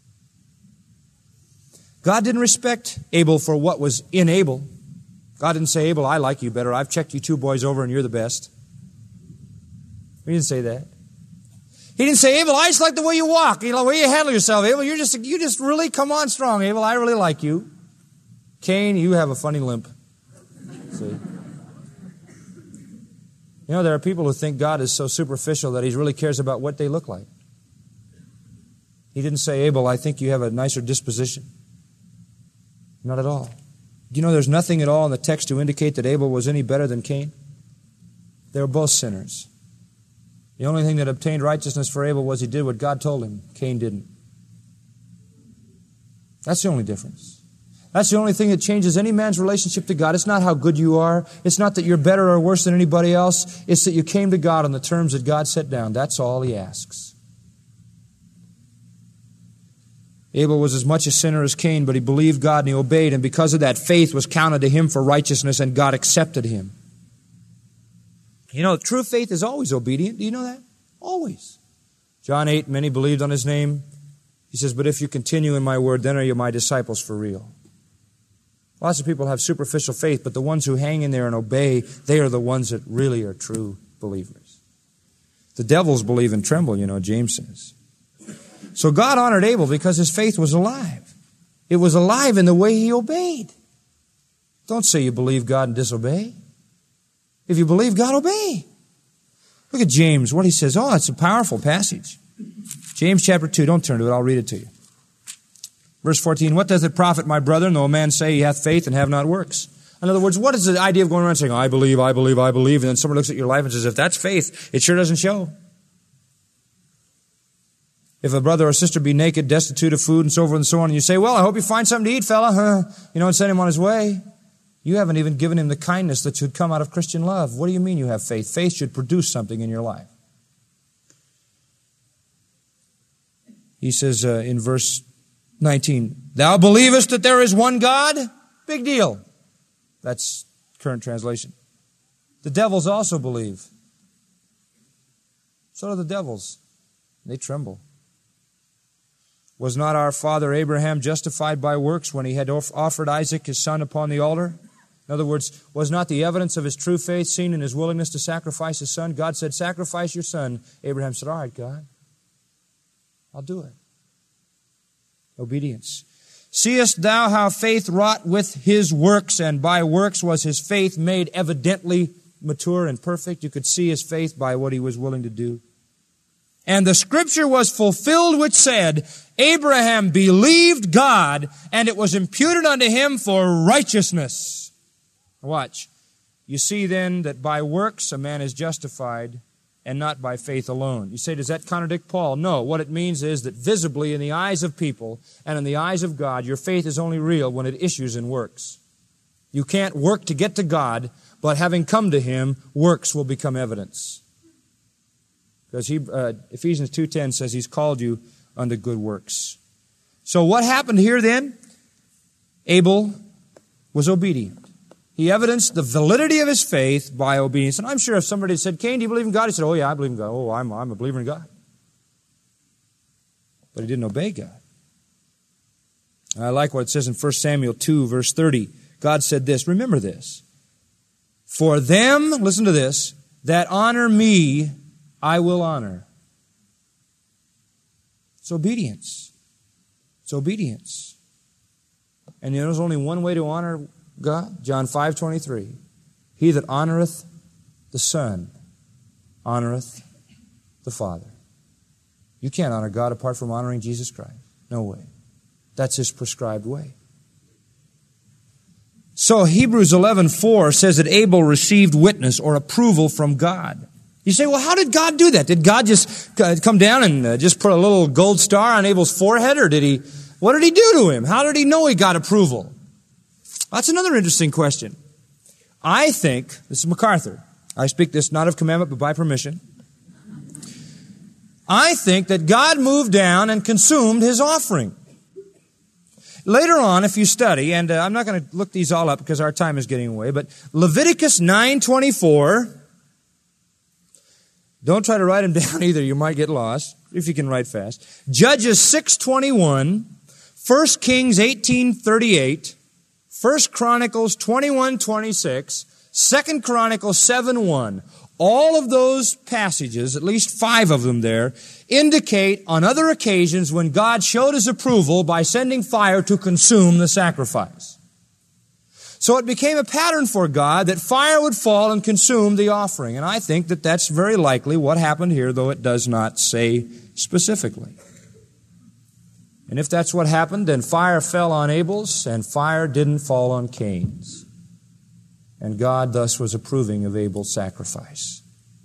God didn't respect Abel for what was in Abel. God didn't say, Abel, I like you better. I've checked you two boys over and you're the best. He didn't say that. He didn't say, Abel, I just like the way you walk, the way you handle yourself. Abel, you're just, you just really come on strong. Abel, I really like you. Cain, you have a funny limp. See? You know, there are people who think God is so superficial that he really cares about what they look like. He didn't say, Abel, I think you have a nicer disposition. Not at all. Do you know there's nothing at all in the text to indicate that Abel was any better than Cain? They were both sinners. The only thing that obtained righteousness for Abel was he did what God told him. Cain didn't. That's the only difference. That's the only thing that changes any man's relationship to God. It's not how good you are. It's not that you're better or worse than anybody else. It's that you came to God on the terms that God set down. That's all he asks. Abel was as much a sinner as Cain, but he believed God and he obeyed, and because of that, faith was counted to him for righteousness, and God accepted him. You know, true faith is always obedient. Do you know that? Always. John eight, many believed on his name. He says, but if you continue in my word, then are you my disciples for real. Lots of people have superficial faith, but the ones who hang in there and obey, they are the ones that really are true believers. The devils believe and tremble, you know, James says. So God honored Abel because his faith was alive. It was alive in the way he obeyed. Don't say you believe God and disobey. If you believe God, obey. Look at James, what he says. Oh, it's a powerful passage. James chapter two, don't turn to it, I'll read it to you. Verse fourteen, what does it profit, my brethren, though a man say he hath faith and have not works? In other words, what is the idea of going around saying, I believe, I believe, I believe, and then someone looks at your life and says, if that's faith, it sure doesn't show. If a brother or sister be naked, destitute of food, and so forth and so on, and you say, well, I hope you find something to eat, fella, huh? You know, and send him on his way. You haven't even given him the kindness that should come out of Christian love. What do you mean you have faith? Faith should produce something in your life. He says uh, in verse nineteen, thou believest that there is one God? Big deal. That's current translation. The devils also believe. So do the devils. They tremble. Was not our father Abraham justified by works when he had offered Isaac his son upon the altar? In other words, was not the evidence of his true faith seen in his willingness to sacrifice his son? God said, sacrifice your son. Abraham said, all right, God, I'll do it. Obedience. Seest thou how faith wrought with his works, and by works was his faith made evidently mature and perfect? You could see his faith by what he was willing to do. And the scripture was fulfilled which said, Abraham believed God, and it was imputed unto him for righteousness. Watch. You see then that by works a man is justified, and not by faith alone. You say, does that contradict Paul? No. What it means is that visibly in the eyes of people and in the eyes of God, your faith is only real when it issues in works. You can't work to get to God, but having come to Him, works will become evidence. Because he, uh, Ephesians two ten says He's called you unto good works. So what happened here then? Abel was obedient. He evidenced the validity of his faith by obedience. And I'm sure if somebody said, Cain, do you believe in God? He said, oh yeah, I believe in God. Oh, I'm, I'm a believer in God. But he didn't obey God. I like what it says in First Samuel two, verse thirty. God said this, remember this. For them, listen to this, that honor me, I will honor. It's obedience. It's obedience. And you know, there's only one way to honor God. John five twenty-three. He that honoreth the Son honoreth the Father. You can't honor God apart from honoring Jesus Christ. No way. That's His prescribed way. So Hebrews eleven four says that Abel received witness or approval from God. You say, well, how did God do that? Did God just come down and just put a little gold star on Abel's forehead, or did he, what did He do to him? How did he know he got approval? That's another interesting question. I think, this is MacArthur, I speak this not of commandment but by permission. I think that God moved down and consumed his offering. Later on, if you study, and uh, I'm not going to look these all up because our time is getting away, but Leviticus nine twenty-four, don't try to write them down either, you might get lost, if you can write fast. Judges six twenty-one, First Kings eighteen thirty-eight, First Chronicles twenty-one twenty-six, Second Chronicles seven one. All of those passages, at least five of them there, indicate on other occasions when God showed His approval by sending fire to consume the sacrifice. So it became a pattern for God that fire would fall and consume the offering. And I think that that's very likely what happened here, though it does not say specifically. And if that's what happened, then fire fell on Abel's, and fire didn't fall on Cain's. And God thus was approving of Abel's sacrifice.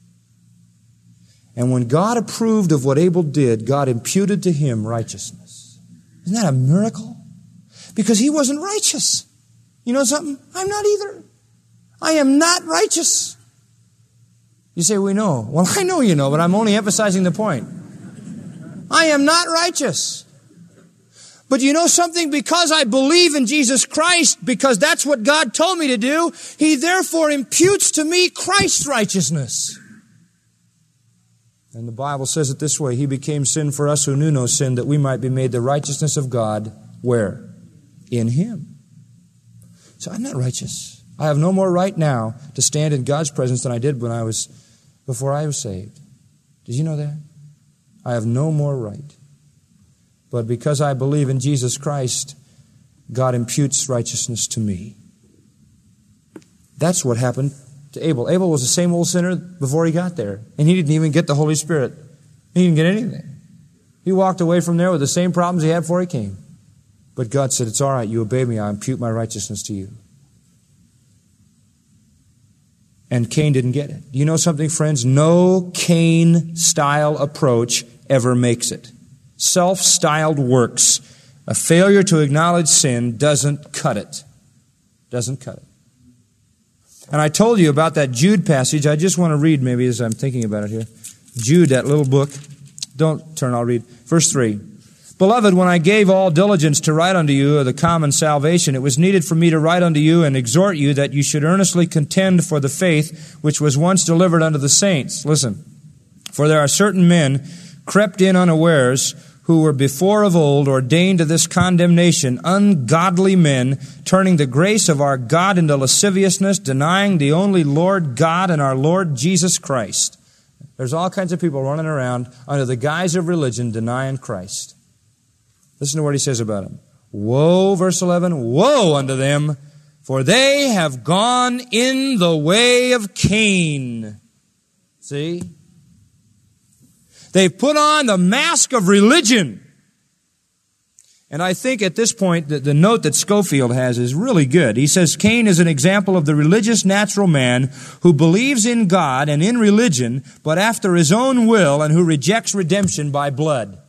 And when God approved of what Abel did, God imputed to him righteousness. Isn't that a miracle? Because he wasn't righteous. You know something? I'm not either. I am not righteous. You say, we know. Well, I know you know, but I'm only emphasizing the point. I am not righteous. But you know something? Because I believe in Jesus Christ, because that's what God told me to do, He therefore imputes to me Christ's righteousness. And the Bible says it this way, He became sin for us who knew no sin, that we might be made the righteousness of God. Where? In Him. So I'm not righteous. I have no more right now to stand in God's presence than I did when I was, before I was saved. Did you know that? I have no more right. But because I believe in Jesus Christ, God imputes righteousness to me. That's what happened to Abel. Abel was the same old sinner before he got there. And he didn't even get the Holy Spirit. He didn't get anything. He walked away from there with the same problems he had before he came. But God said, it's all right, you obey me, I impute my righteousness to you. And Cain didn't get it. Do you know something, friends? No Cain-style approach ever makes it. Self-styled works, a failure to acknowledge sin doesn't cut it. Doesn't cut it. And I told you about that Jude passage. I just want to read maybe as I'm thinking about it here. Jude, that little book. Don't turn, I'll read. Verse three. Beloved, when I gave all diligence to write unto you of the common salvation, it was needed for me to write unto you and exhort you that you should earnestly contend for the faith which was once delivered unto the saints. Listen. For there are certain men crept in unawares, who were before of old ordained to this condemnation, ungodly men, turning the grace of our God into lasciviousness, denying the only Lord God and our Lord Jesus Christ. There's all kinds of people running around under the guise of religion denying Christ. Listen to what he says about them. Woe, verse eleven, woe unto them, for they have gone in the way of Cain. See? They've put on the mask of religion. And I think at this point, the, the note that Schofield has is really good. He says, Cain is an example of the religious natural man who believes in God and in religion, but after his own will, and who rejects redemption by blood.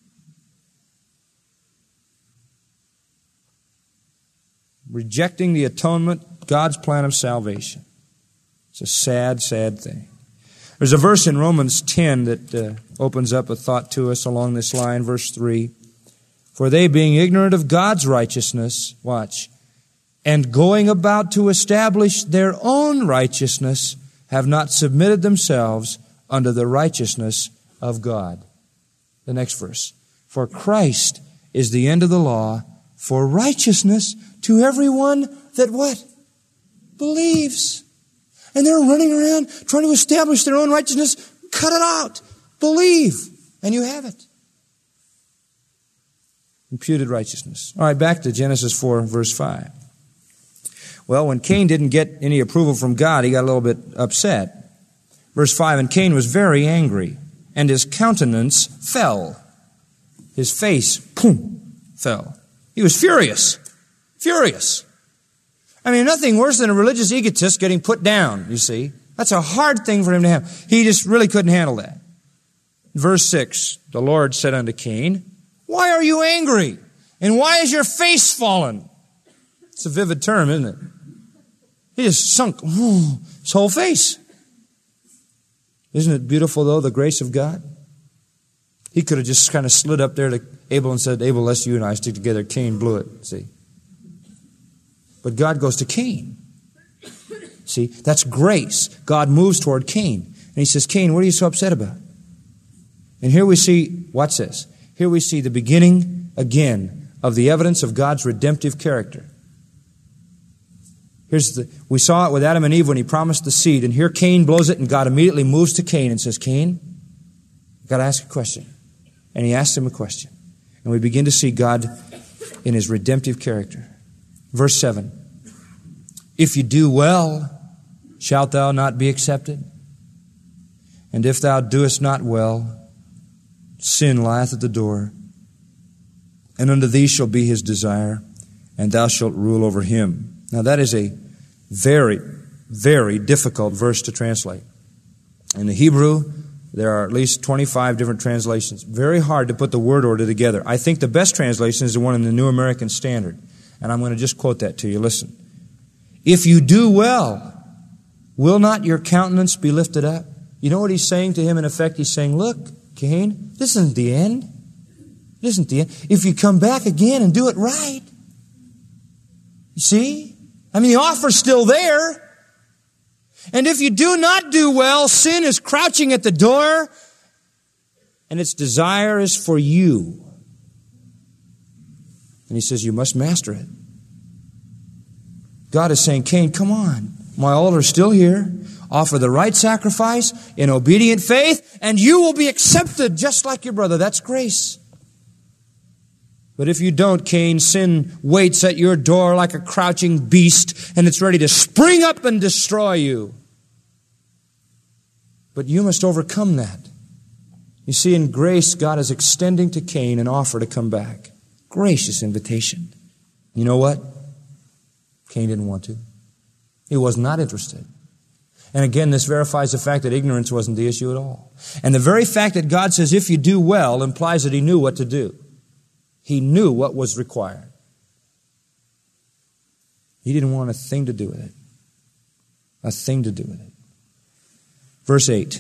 Rejecting the atonement, God's plan of salvation. It's a sad, sad thing. There's a verse in Romans ten that uh, opens up a thought to us along this line, verse three. For they, being ignorant of God's righteousness, watch, and going about to establish their own righteousness, have not submitted themselves unto the righteousness of God. The next verse. For Christ is the end of the law for righteousness to everyone that what? Believes. And they're running around trying to establish their own righteousness. Cut it out. Believe. And you have it. Imputed righteousness. All right, back to Genesis four, verse five. Well, when Cain didn't get any approval from God, he got a little bit upset. Verse five, and Cain was very angry, and his countenance fell. His face, boom, fell. He was furious. Furious. I mean, nothing worse than a religious egotist getting put down, you see. That's a hard thing for him to have. He just really couldn't handle that. Verse six, the Lord said unto Cain, why are you angry? And why is your face fallen? It's a vivid term, isn't it? He just sunk whoo, his whole face. Isn't it beautiful, though, the grace of God? He could have just kind of slid up there to Abel and said, Abel, let's you and I stick together. Cain blew it, see. But God goes to Cain. See, that's grace. God moves toward Cain. And he says, Cain, what are you so upset about? And here we see, watch this. Here we see the beginning, again, of the evidence of God's redemptive character. Here's the, we saw it with Adam and Eve when he promised the seed. And here Cain blows it, and God immediately moves to Cain and says, Cain, I've got to ask a question. And he asks him a question. And we begin to see God in his redemptive character. Verse seven, if you do well, shalt thou not be accepted? And if thou doest not well, sin lieth at the door, and unto thee shall be his desire, and thou shalt rule over him. Now that is a very, very difficult verse to translate. In the Hebrew, there are at least twenty-five different translations. Very hard to put the word order together. I think the best translation is the one in the New American Standard. And I'm going to just quote that to you. Listen. If you do well, will not your countenance be lifted up? You know what he's saying to him in effect? He's saying, look, Cain, this isn't the end. This isn't the end. If you come back again and do it right. You see? I mean, the offer's still there. And if you do not do well, sin is crouching at the door, and its desire is for you. And he says, you must master it. God is saying, Cain, come on. My altar is still here. Offer the right sacrifice in obedient faith, and you will be accepted just like your brother. That's grace. But if you don't, Cain, sin waits at your door like a crouching beast, and it's ready to spring up and destroy you. But you must overcome that. You see, in grace, God is extending to Cain an offer to come back. Gracious invitation. You know what? Cain didn't want to. He was not interested. And again, this verifies the fact that ignorance wasn't the issue at all. And the very fact that God says, if you do well, implies that he knew what to do. He knew what was required. He didn't want a thing to do with it. A thing to do with it. Verse eight.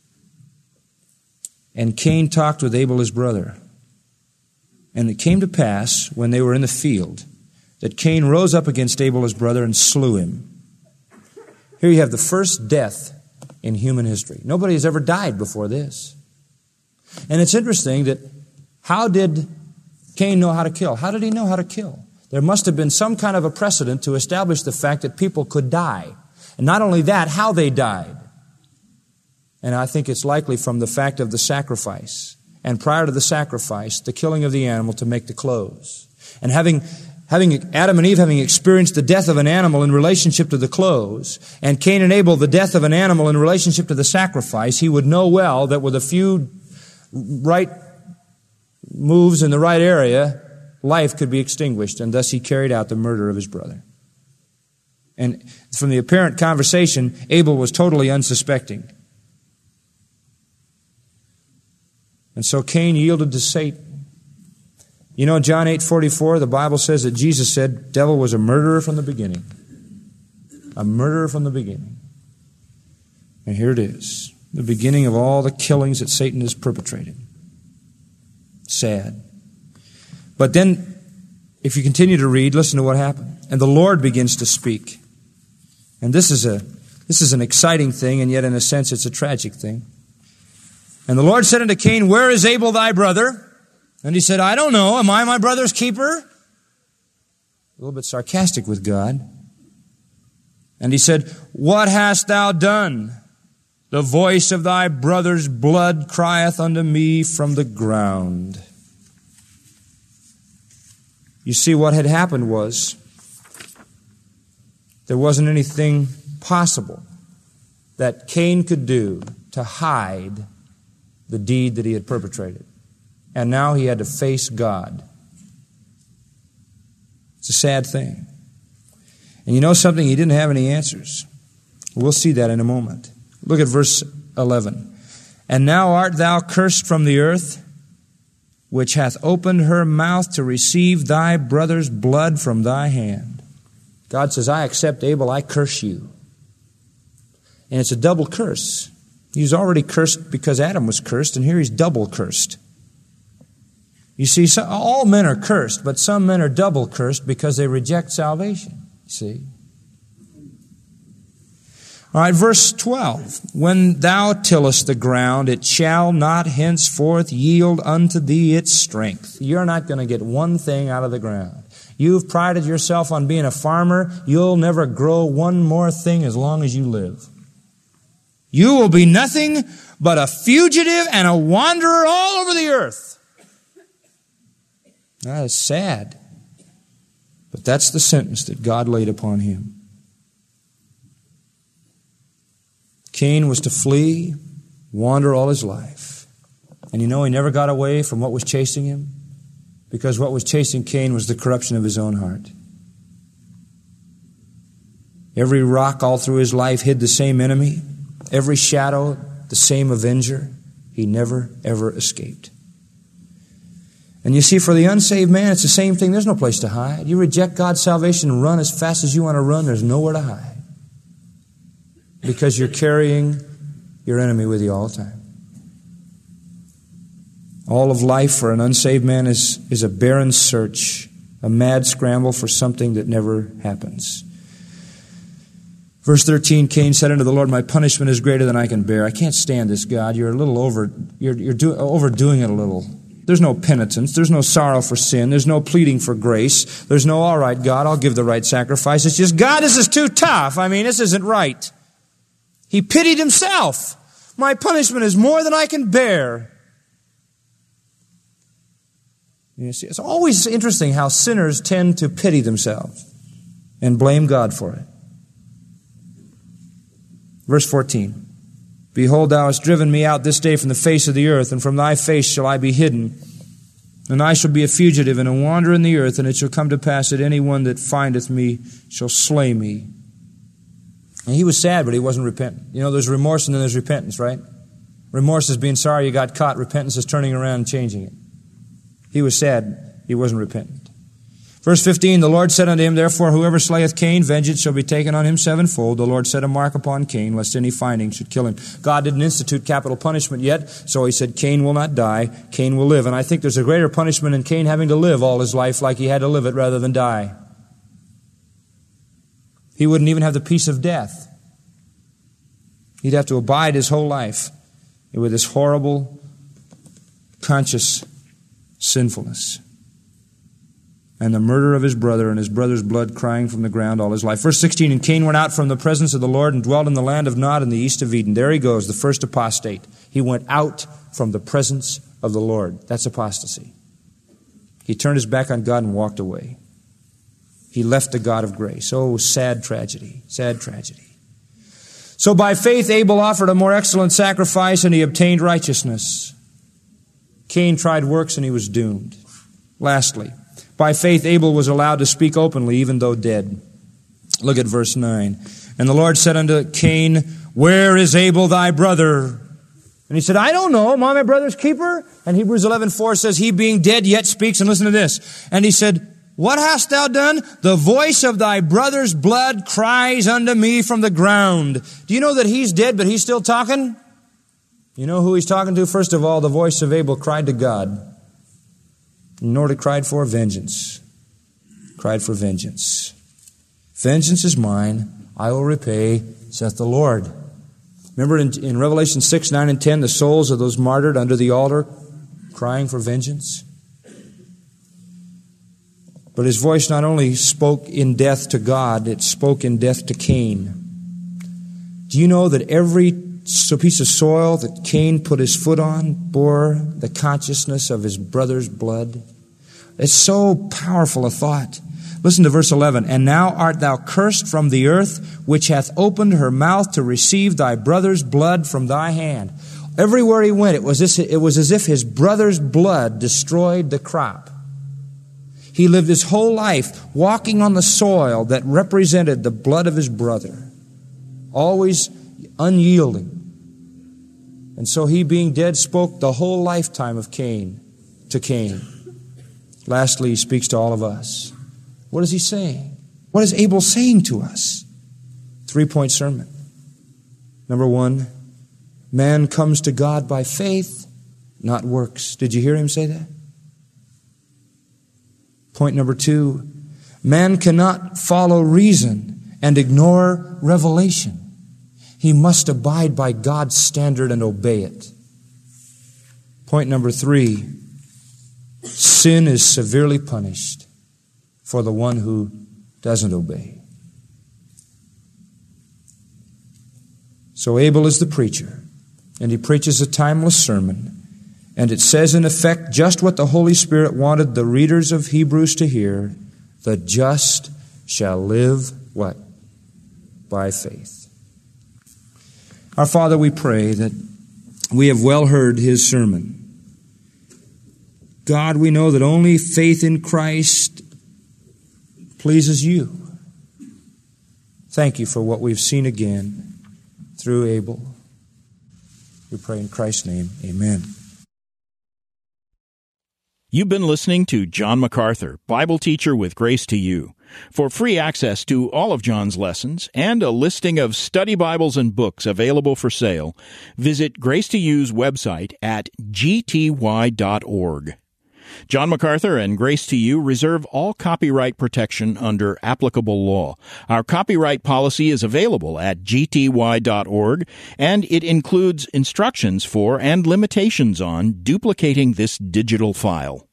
And Cain talked with Abel his brother. And it came to pass, when they were in the field, that Cain rose up against Abel his brother and slew him. Here you have the first death in human history. Nobody has ever died before this. And it's interesting that how did Cain know how to kill? How did he know how to kill? There must have been some kind of a precedent to establish the fact that people could die. And not only that, how they died. And I think it's likely from the fact of the sacrifice. And prior to the sacrifice, the killing of the animal to make the clothes. And having Having Adam and Eve having experienced the death of an animal in relationship to the clothes, and Cain and Abel the death of an animal in relationship to the sacrifice, he would know well that with a few right moves in the right area, life could be extinguished, and thus he carried out the murder of his brother. And from the apparent conversation, Abel was totally unsuspecting. And so Cain yielded to Satan. You know, John eight forty-four, the Bible says that Jesus said, devil was a murderer from the beginning. A murderer from the beginning. And here it is, the beginning of all the killings that Satan has perpetrated. Sad. But then, if you continue to read, listen to what happened. And the Lord begins to speak. And this is a this is an exciting thing, and yet in a sense it's a tragic thing. And the Lord said unto Cain, where is Abel thy brother? And he said, I don't know. Am I my brother's keeper? A little bit sarcastic with God. And he said, what hast thou done? The voice of thy brother's blood crieth unto me from the ground. You see, what had happened was there wasn't anything possible that Cain could do to hide the deed that he had perpetrated. And now he had to face God. It's a sad thing. And you know something? He didn't have any answers. We'll see that in a moment. Look at verse eleven. And now art thou cursed from the earth, which hath opened her mouth to receive thy brother's blood from thy hand. God says, I accept Abel, I curse you. And it's a double curse. He's already cursed because Adam was cursed, and here he's double cursed. You see, so, all men are cursed, but some men are double cursed because they reject salvation. You see? All right, verse twelve. When thou tillest the ground, it shall not henceforth yield unto thee its strength. You're not going to get one thing out of the ground. You've prided yourself on being a farmer. You'll never grow one more thing as long as you live. You will be nothing but a fugitive and a wanderer all over the earth. That is sad. But that's the sentence that God laid upon him. Cain was to flee, wander all his life. And you know, he never got away from what was chasing him, because what was chasing Cain was the corruption of his own heart. Every rock all through his life hid the same enemy. Every shadow, the same avenger. He never, ever escaped. And you see, for the unsaved man, it's the same thing. There's no place to hide. You reject God's salvation and run as fast as you want to run. There's nowhere to hide. Because you're carrying your enemy with you all the time. All of life for an unsaved man is, is a barren search, a mad scramble for something that never happens. Verse thirteen, Cain said unto the Lord, my punishment is greater than I can bear. I can't stand this, God. You're a little over, you're, you're do, overdoing it a little. There's no penitence. There's no sorrow for sin. There's no pleading for grace. There's no, all right, God, I'll give the right sacrifice. It's just, God, this is too tough. I mean, this isn't right. He pitied himself. My punishment is more than I can bear. You see, it's always interesting how sinners tend to pity themselves and blame God for it. Verse fourteen, behold, thou hast driven me out this day from the face of the earth, and from thy face shall I be hidden. And I shall be a fugitive and a wanderer in the earth, and it shall come to pass that any one that findeth me shall slay me. And he was sad, but he wasn't repentant. You know, there's remorse and then there's repentance, right? Remorse is being sorry you got caught. Repentance is turning around and changing it. He was sad. He wasn't repentant. Verse fifteen, the Lord said unto him, therefore, whoever slayeth Cain, vengeance shall be taken on him sevenfold. The Lord set a mark upon Cain, lest any finding should kill him. God didn't institute capital punishment yet, so he said, Cain will not die, Cain will live. And I think there's a greater punishment in Cain having to live all his life like he had to live it rather than die. He wouldn't even have the peace of death. He'd have to abide his whole life with this horrible, conscious sinfulness. And the murder of his brother, and his brother's blood crying from the ground all his life. Verse sixteen, and Cain went out from the presence of the Lord and dwelt in the land of Nod in the east of Eden. There he goes, the first apostate. He went out from the presence of the Lord. That's apostasy. He turned his back on God and walked away. He left the God of grace. Oh, sad tragedy, sad tragedy. So by faith Abel offered a more excellent sacrifice, and he obtained righteousness. Cain tried works, and he was doomed. Lastly, by faith, Abel was allowed to speak openly, even though dead. Look at verse nine. And the Lord said unto Cain, where is Abel thy brother? And he said, I don't know. Am I my brother's keeper? And Hebrews eleven four says, he being dead yet speaks. And listen to this. And he said, what hast thou done? The voice of thy brother's blood cries unto me from the ground. Do you know that he's dead, but he's still talking? You know who he's talking to? First of all, the voice of Abel cried to God. Nor did cried for vengeance. Cried for vengeance. Vengeance is mine, I will repay, saith the Lord. Remember in, in Revelation six, nine, and ten, the souls of those martyred under the altar crying for vengeance? But his voice not only spoke in death to God, it spoke in death to Cain. Do you know that every piece of soil that Cain put his foot on bore the consciousness of his brother's blood? It's so powerful a thought. Listen to verse eleven. And now art thou cursed from the earth, which hath opened her mouth to receive thy brother's blood from thy hand. Everywhere he went, it was, this, it was as if his brother's blood destroyed the crop. He lived his whole life walking on the soil that represented the blood of his brother, always unyielding. And so he, being dead, spoke the whole lifetime of Cain to Cain. Lastly, he speaks to all of us. What is he saying? What is Abel saying to us? Three-point sermon. Number one, man comes to God by faith, not works. Did you hear him say that? Point number two, man cannot follow reason and ignore revelation. He must abide by God's standard and obey it. Point number three, sin is severely punished for the one who doesn't obey. So Abel is the preacher, and he preaches a timeless sermon, and it says in effect just what the Holy Spirit wanted the readers of Hebrews to hear: the just shall live what? By faith. Our Father, we pray that we have well heard his sermon. God, we know that only faith in Christ pleases you. Thank you for what we've seen again through Abel. We pray in Christ's name, amen. You've been listening to John MacArthur, Bible teacher with Grace to You. For free access to all of John's lessons and a listing of study Bibles and books available for sale, visit Grace to You's website at g t y dot org. John MacArthur and Grace to You reserve all copyright protection under applicable law. Our copyright policy is available at g t y dot org, and it includes instructions for and limitations on duplicating this digital file.